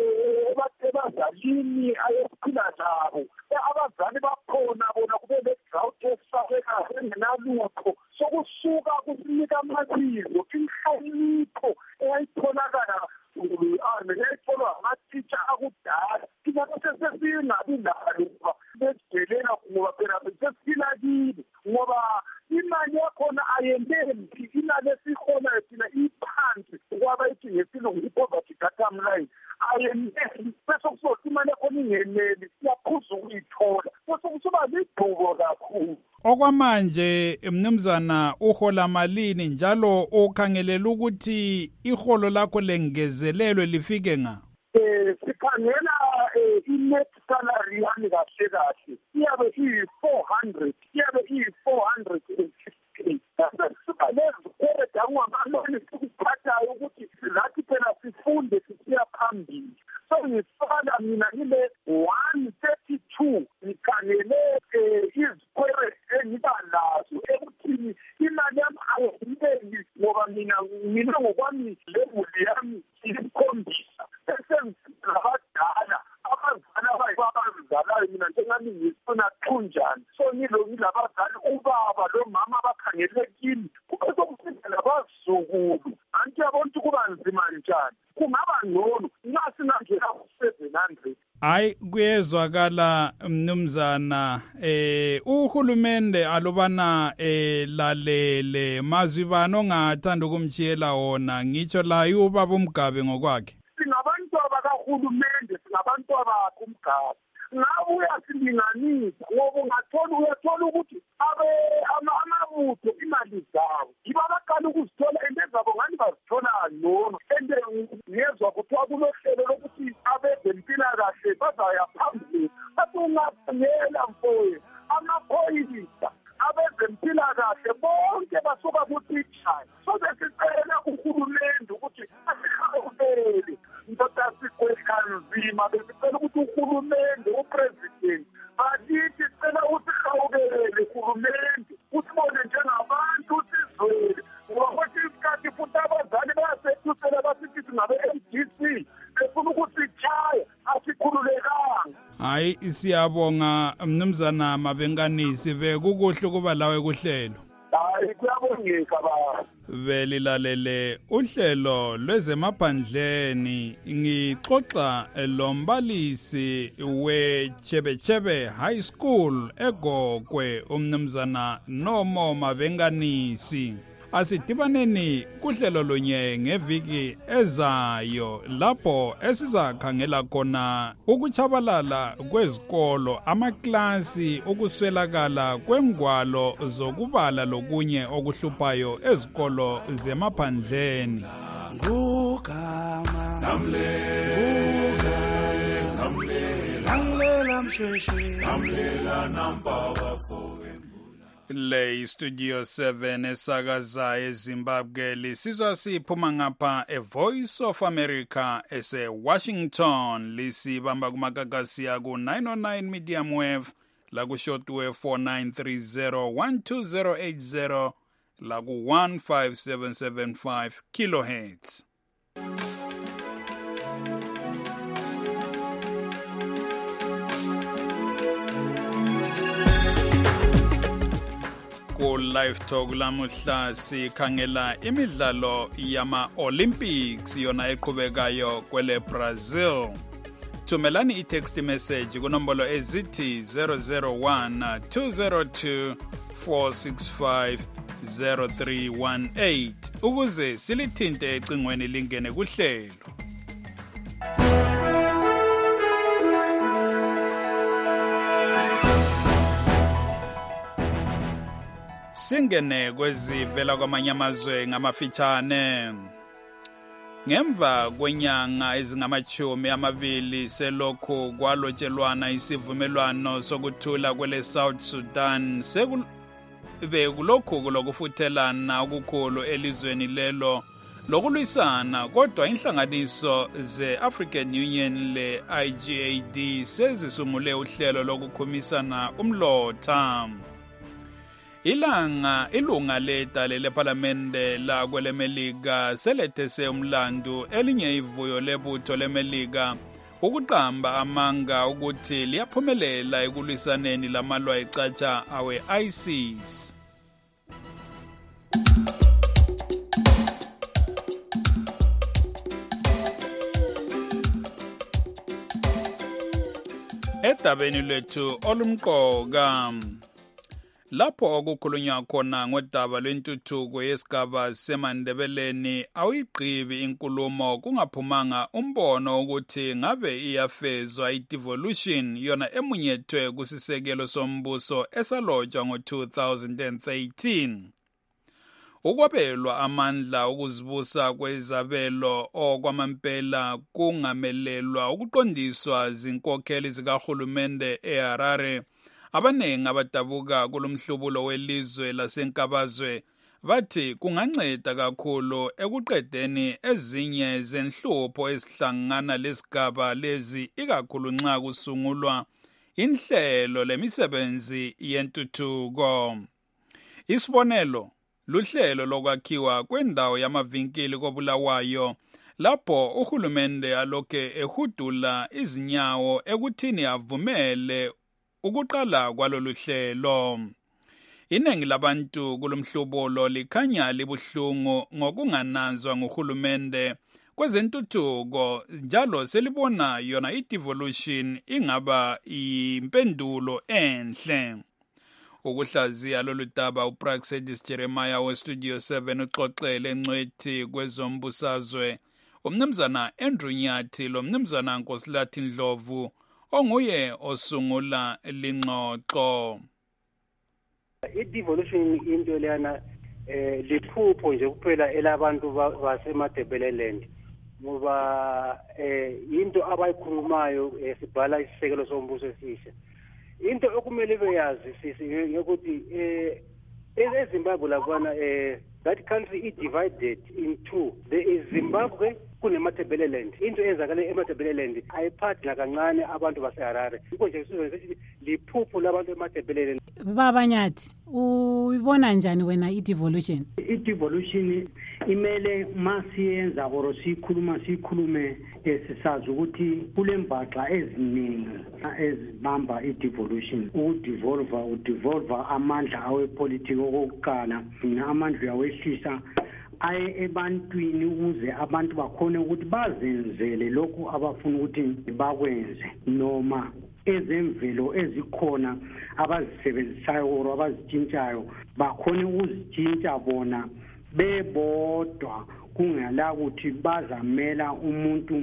ebazalini ayesiphila nabo. Abazali bakhona bona kube le-drought esifakeka engenalutho, sokusuka kusinika amabizo, inhlonipho eyayitholakala eyayitholwa amatitsha akudala, thina sesesingabinalo ukuba besidelela ngoba phela sesifila kini ngoba imali yakhona ayeneli, imali esiholayo thina iphansi kwaba ithi ngesilungu i-poverty datum line ayeneli, bese kusothi imali yakhona ingeneli, siyaphuza ukuyithola, bese kusuba ligqubo kakhulu. Okwamanje mnumzana uhola malini njalo ukhangelela ukuthi iholo lakho lengezelelwe lifike nga? Eh sikhangela i-net salary yami kahle kahle iyabe iyi-four hundred, iyabe iyi-four hundred and fifty. Bese siba lezikweleda kungamaloni sikuphathayo ukuthi lathi phela sifunde sisiya phambili. So ngisala mina ngile one thirty-two, ngikhangele izikweleda engiba lazo ekuthini imali yami ayineli ngoba mina mina ngokwami lebuli yami ilikhombisa. Bese ngilabadala abazali abazalayo mina njengami ngifuna kunjani, so ngilo ngilabazali ubaba lo mama abakhangele kimi kube sokusiza labazukulu, anti yabona kuba nzima njani, kungaba ngcono nxa singangena ku-seven hundred. Hayi kuyezwakala mnumzana, eh uhulumende alubana eh lalele mazwi bani ongathanda ukumchiyela wona, ngitsho la ubaba uMgabe ngokwakhe? Singabantu abakahulumende, singabantu abakho uMgabe, ngabe uyasilinganisa ngoba ungathola uyathola ukuthi amabutho imali zawo yibo abaqala ukuzithola ento ezabo ngani bazithola ngcono, ende ngezwa kuthiwa kulohlelo lokuthi abezempilakahle bazaya phambili. Bathi ungakhangela mfoye amaphoyisa abezempilakahle bonke basuka kutitshayi, so besicela uhulumende ukuthi asihawukele ndoda sigwedla nzima, besicela ukuthi uhulumende upresident bakithi sicela usihawukele uhulumende usibone njengabantu sizwele ngoba kwesinye isikhathi futhi abazali bayasetusela basithi singabe-M D C befuna ukusitshaya asikhululekanga. Hayi siyabonga mnumzana Mabenganisi, bekukuhle ukuba lawe kuhlelo. Hayi kuyabongeka baba. Belilalele uhlelo lwezemaphandleni, ngixoxa lo mbalisi weChebechebe High School egogwe umnumzana Nomo Mabenganisi. Asidibaneni kuhlelo lonye ngeviki ezayo lapho esizakhangela khona ukuchabalala kwezikolo, amaklasi, ukuswelakala kwengwalo zokubala lokunye okuhluphayo ezikolo zemaphandleni. Ngugama namle ngugama namle namle mshweshwe namlela nampawa fobe le studio seven esakaza eZimbabwe lisizwa siphuma ngapha e Voice of America ese Washington lisibamba kumakakasi ku nine oh nine medium wave la ku shortwave four nine three zero one two zero eight zero la ku one five seven seven five kilohertz. Ku live talk lamuhla sikhangela imidlalo yama Olympics yona eqhubekayo kwele Brazil. Thumelani i-text message kunombolo ezithi zero zero one two zero two four six five zero three one eight ukuze silithinte ecingweni lingene kuhlelo. Singene kwezivela kwamanye amazwe ngamafitshane. Ngemva kwenyanga ezingamachumi amabili selokhu kwalotshelwana isivumelwano sokuthula kwele South Sudan sekube kulokhu kulokufuthelana okukhulu elizweni lelo lokulwisana, kodwa inhlanganiso ze-African Union le I G A D sezisungule uhlelo lokukhumisana umlotha. Ilanga ilunga ledale leParlamente la kwelemelika selethese umlandu elinye ivuyo lebutho lemelika ukuqamba amanga ukuthi liyaphumelela ekulwisaneni lamalwa ecatsha awe ISIS. Edabeni lethu olumqoka lapho okukhulunywa khona ngodaba lwentuthuko yesigaba seMandebeleni awuyigqibi inkulumo kungaphumanga umbono ukuthi ngabe iyafezwa i-devolution yona emunyethwe kusisekelo sombuso esalotshwa ngo two thousand thirteen. Ukwabelwa amandla ukuzibusa kwezabelo okwamampela kungamelelwa ukuqondiswa zinkokheli zikahulumende eHarare. Abanengi abadabuka kulomhlubulo welizwe lasenkabazwe bathi kunganceda kakhulu ekuqedeni ezinye zenhlupho ezihlangana lesigaba lezi ikakhulu nxa kusungulwa inhlelo lemisebenzi yentuthuko. Isibonelo luhlelo lokwakhiwa kwendawo yamavinkili koBulawayo lapho uhulumende alokhe ehudula izinyawo ekuthini avumele ukuqala kwalolu hlelo. Iningi labantu kulomhlubulo likhanya libuhlungu ngokungananzwa nguhulumende kwezentuthuko njalo selibona yona i-devolution ingaba impendulo enhle. Ukuhlaziya lolu daba uPraxedis Jeremiah weStudio seven uxoxele encwethi kwezombusazwe umnumzana Andrew Nyathi lo mnumzana Nkosilathi Ndlovu onguye osungula lingxoxo. I-devolution into leyana eh liphupho nje kuphela elabantu baseMadebeleland ngoba eh into abayikhulumayo sibhala isisekelo sombuso esisha. Into okumele beyazi sisi ukuthi eh eZimbabwe labona eh that country is divided in two. There is Zimbabwe kuneMadebeleland. Into eyenzakala eMadebeleland ayiphathi nakancane abantu baseHarare. Yikho nje sizothi liphupho labantu eMadebeleland. Baba Nyathi, uyibona njani wena i-devolution? I-devolution imele masiyenza or sikhuluma sikhulume esisazi ukuthi kulembaxa eziningi ezibamba i-devolution. Udevolve udevolve amandla awepolitiki okokuqala, amandla yawehlisa aye ebantwini ukuze abantu bakhone ukuthi bazenzele lokhu abafuna ukuthi bakwenze noma ezemvelo ezikhona abazisebenzisayo or abazitshintshayo bakhone ukuzitshintsha bona bebodwa kungela ukuthi bazamela umuntu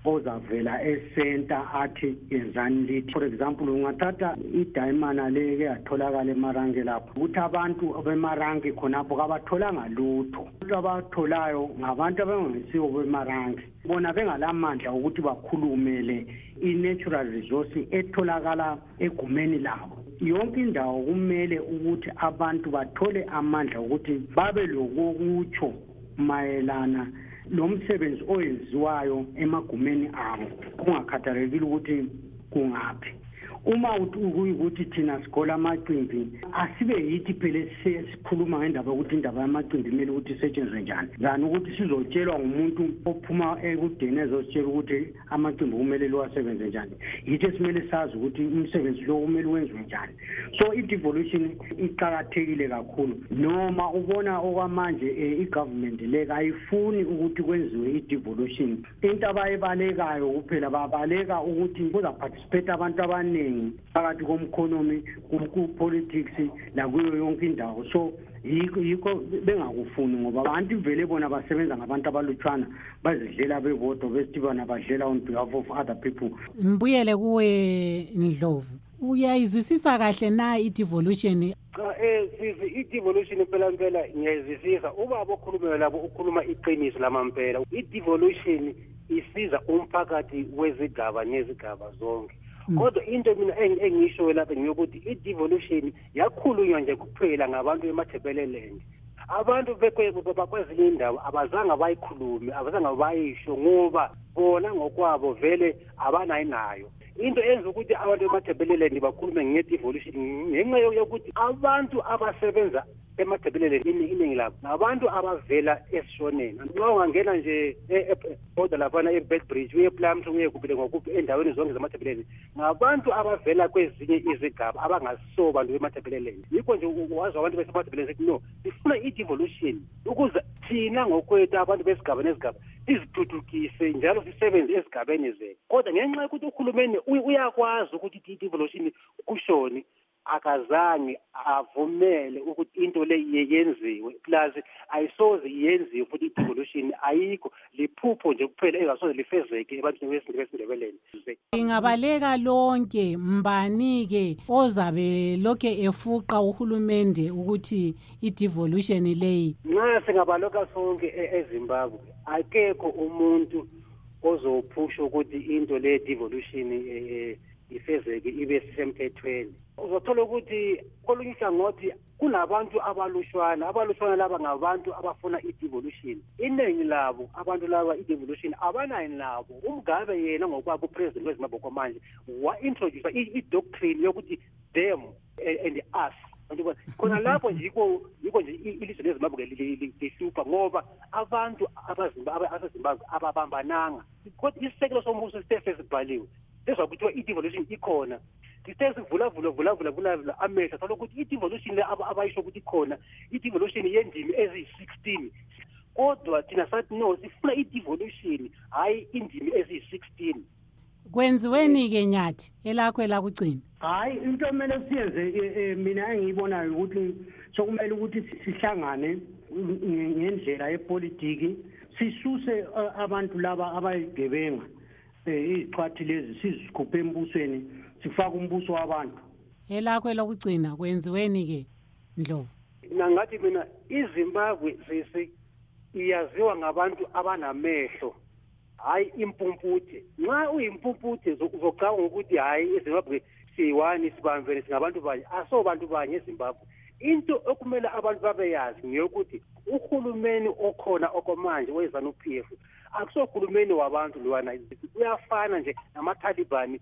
ozavela esenta athi yenzani lithi. For example, ungathatha idayimana leke yatholakala eMarange lapho ukuthi abantu bemarange khonapho kabatholanga lutho. Abatholayo ngabantu abangesiwo bemarange, bona bengalamandla ukuthi bakhulumele i-natural resource etholakala egumeni labo. Yonke indawo kumele ukuthi abantu bathole amandla ukuthi babe lokutsho mayelana lomsebenzi oyenziwayo emagumeni abo, kungakhathalekile ukuthi kungaphi. Uma ukuthi thina sigola amaqimbi asibe yithi phela sikhuluma ngendaba ukuthi indaba yamaqimbi kumele ukuthi isetshenzwe njani, zana ukuthi sizotshelwa ngumuntu ophuma ekudeni ezositshela ukuthi amaqimbi kumele liwasebenze njani, yithi esimele sazi ukuthi umsebenzi lo kumele wenziwe njani. So i-devolution iqakathekile kakhulu, noma ubona okwamanje i-government le ayifuni ukuthi kwenziwe i-devolution. Into abayibalekayo kuphela babaleka ukuthi kuzaparticipate abantu abaningi phakathi komkhonomi, ku-politics nakuyo yonke indawo. So yikho bengakufuni ngoba abantu vele bona basebenza ngabantu abalutshwana, bazidlela bebodwa besithi bona badlela on behalf of other people. Mbuyele kuwe Ndlovu, uyayizwisisa kahle na i-devolution? Cha eh sizi i-devolution impela impela ngiyayizwisisa. Ubaba okhuluma labo ukhuluma iqiniso lamampela. I-devolution isiza umphakathi wezigaba nezigaba zonke. Kodwa into mina engisho lapha ngiyokuthi i-devolution yakhulunywa nje kuphela ngabantu bemathebeleland. Abantu bekwezinye indawo abazange bayikhulume, abazange bayisho ngoba bona ngokwabo vele abanayinayo. Into enza ukuthi abantu bemathebeleland bakhulume nge-devolution ngenxa yokuthi abantu abasebenza emathebeleland iningi labo ngabantu abavela esishoneni. Nxa ungangena nje e-border laphana e-Bedbridge uye ePlumtree uye kuphi ngokuphi endaweni zonke zamathebeleland ngabantu abavela kwezinye izigaba abangasiso bantu bemathebeleland. Yikho nje wazi abantu besemathebeleland sethi no, sifuna i-devolution ukuze thina ngokwethu abantu besigaba nezigaba sizithuthukise njalo sisebenze esigabeni zethu. Kodwa ngenxa yokuthi uhulumeni uyakwazi ukuthi i-devolution kushoni, akazange avumele ukuthi into le yenziwe, plus ayisoze yenziwe futhi i-devolution ayikho, liphupho nje kuphela engasoze lifezeke ebantwini besindebeleni. Ingabaleka lonke mbani-ke ozabe lokhe efuqa uhulumende ukuthi i-devolution leyi? Nxa singabaloka sonke eZimbabwe akekho umuntu ozophusha ukuthi into le devolution eh ifezeke ibe semthethweni. Uzothola ukuthi kolunye ihlangothi kunabantu abalushwana, abalushwana laba ngabantu abafuna i-devolution. Iningi labo abantu laba i-devolution abanayo nabo. uMgabe yena ngokwakho president weZimbabwe kwamanje wa introduce i-doctrine yokuthi them and us. Khona lapho yiko yiko nje ilizwe leZimbabwe lihlupha ngoba abantu abazimbabwe ababambananga. Kodwa isisekelo sombuso sithe sibhaliwe lezwa kuthiwa i-devolution ikhona. Sithe sivula vula vula vula vula amehlo thola ukuthi i-devolution le abayisho ukuthi ikhona, i-devolution yendimi eziyi-sixteen. Kodwa thina sathi no, sifuna i-devolution hayi indimi eziyi-sixteen. Kwenziweni-ke Nyathi elakho elakugcina? Hayi, into kumele siyenze mina engiyibonayo ukuthi sokumele ukuthi sihlangane ngendlela yepolitiki, sisuse abantu laba abayigebenga izixhwathi lezi sizikhuphe embusweni sifaka umbuso wabantu. Elakho elakugcina kwenziweni-ke Ndlovu? Nangathi mina iZimbabwe sisi iyaziwa ngabantu abanamehlo, hayi impumputhe. Nxa uyimpumputhe uzocabanga ukuthi hayi iZimbabwe siyiwani sibambene singabantu banye, aso bantu banye eZimbabwe. Into okumele abantu babeyazi ngiyokuthi uhulumeni okhona okomanje weZANU-P F akusohulumeni wabantu lwana, uyafana nje namaTaliban.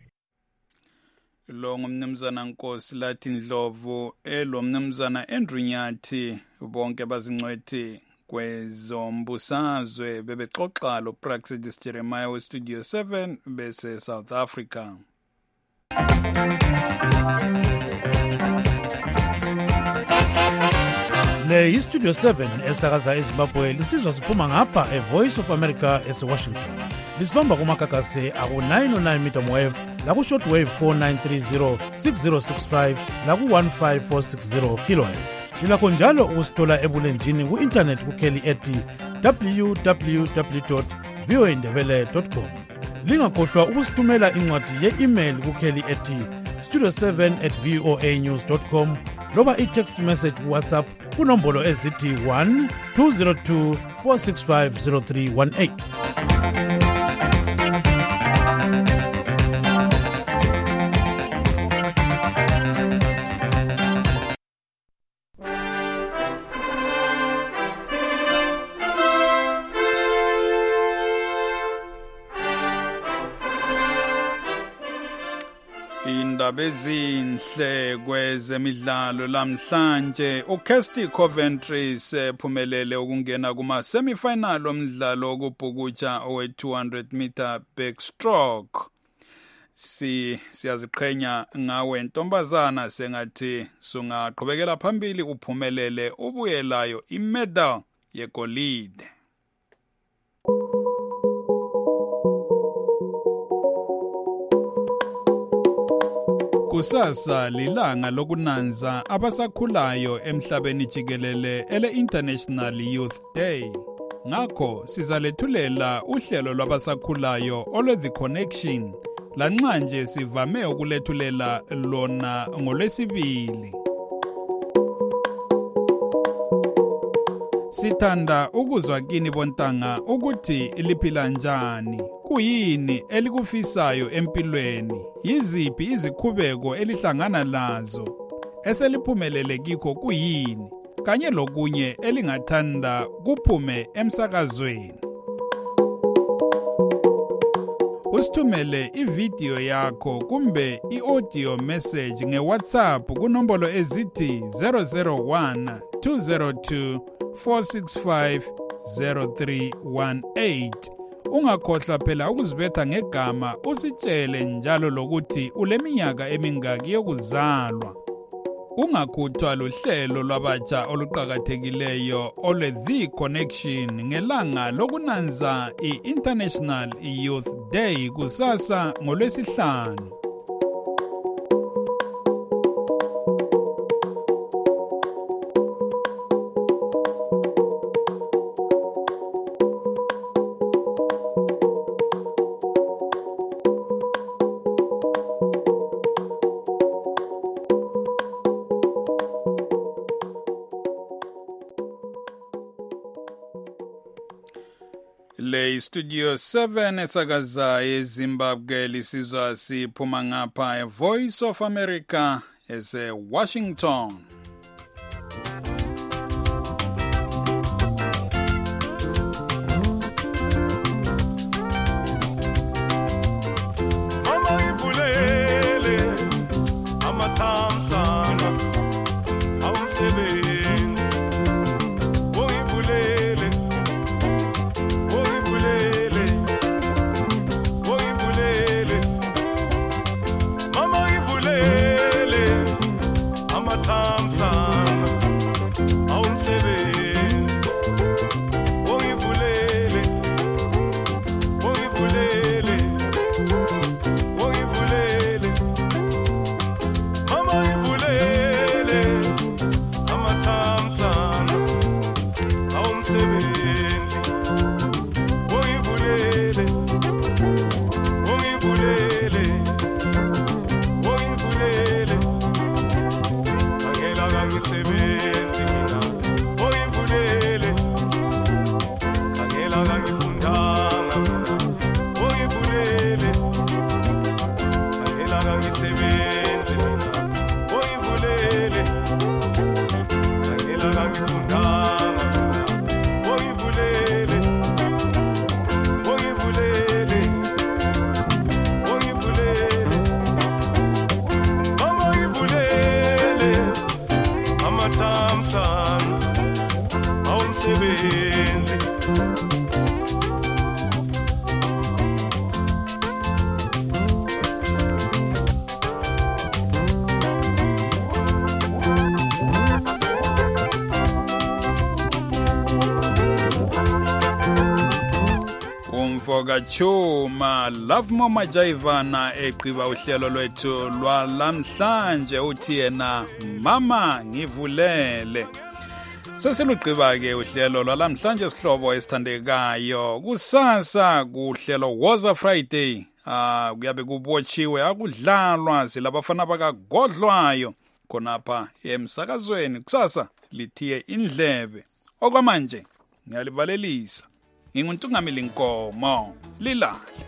Lo ngumnumzana Nkosi lathi Ndlovu elo mnumzana Andrew Nyathi, bonke bazingcwethi kwezombusazwe bebexoxa lo Praxedis Jeremiah we Studio seven bese South Africa. Le iStudio seven esakaza eZimbabwe lisizwa siphuma ngapha eVoice of America eseWashington. Lisibamba kumakakase aku nine oh nine meter wave laku shortwave four nine three zero six zero six five laku one five four six zero kilohertz. Lilakho njalo ukusithola ebulenjini ku-internet kukheli ethi w w w dot voa ndebele dot com. lingakhohlwa ukusithumela incwadi ye-email kukheli ethi studio seven at voa news dot com loba i-text message WhatsApp kunombolo ezithi one two zero two four six five zero three one eight. Indaba ezinhle kwezemidlalo lamhlanje uKirsty Coventry sephumelele ukungena kuma semifinal omdlalo wokubhukutsha owe two hundred meter backstroke. Si siyaziqhenya ngawe ntombazana sengathi sungaqhubekela phambili uphumelele ubuyelayo imedal yegolide. Kusasa lilanga lokunanza abasakhulayo emhlabeni jikelele ele International Youth Day. Ngakho sizalethulela uhlelo lwabasakhulayo olwe The Connection lanxa nje sivame ukulethulela lona ngolwesibili. Sithanda ukuzwa kini bontanga ukuthi liphila njani. Kuyini elikufisayo empilweni? Yiziphi izikhubeko elihlangana lazo? Eseliphumelele kikho kuyini? Kanye lokunye elingathanda kuphume emsakazweni. Usithumele ivideo yakho kumbe i-audio message nge-WhatsApp kunombolo ezithi zero zero one two zero two four six five zero three one eight. Ungakhohlwa phela ukuzibetha ngegama usitshele njalo lokuthi uleminyaka emingaki yokuzalwa. Ungakhuthwa luhlelo lwabatsha oluqhakathekileyo ole The Connection ngelanga lokunanza i-International Youth Day kusasa ngolwesihlanu. Le Studio seven esakaza eZimbabwe lisizwa siphuma ngapha e Voice of America ese Washington. Mama ivulele amathamsana awumsebenzi Chuma Love Mama Jaivana eqiba uhlelo lwethu lwalamhlanje uthi yena mama ngivulele. Sesilugqiba-ke uhlelo lwalamhlanje sihlobo esithandekayo. Kusasa kuhlelo Woza Friday. Ah kuyabe kubotshiwe akudlalwa silabafana bakagodlwayo khonapha emsakazweni. Kusasa lithiye indlebe. Okwamanje ngiyalibalelisa. Nginguntungameli Nkomo. Lilale.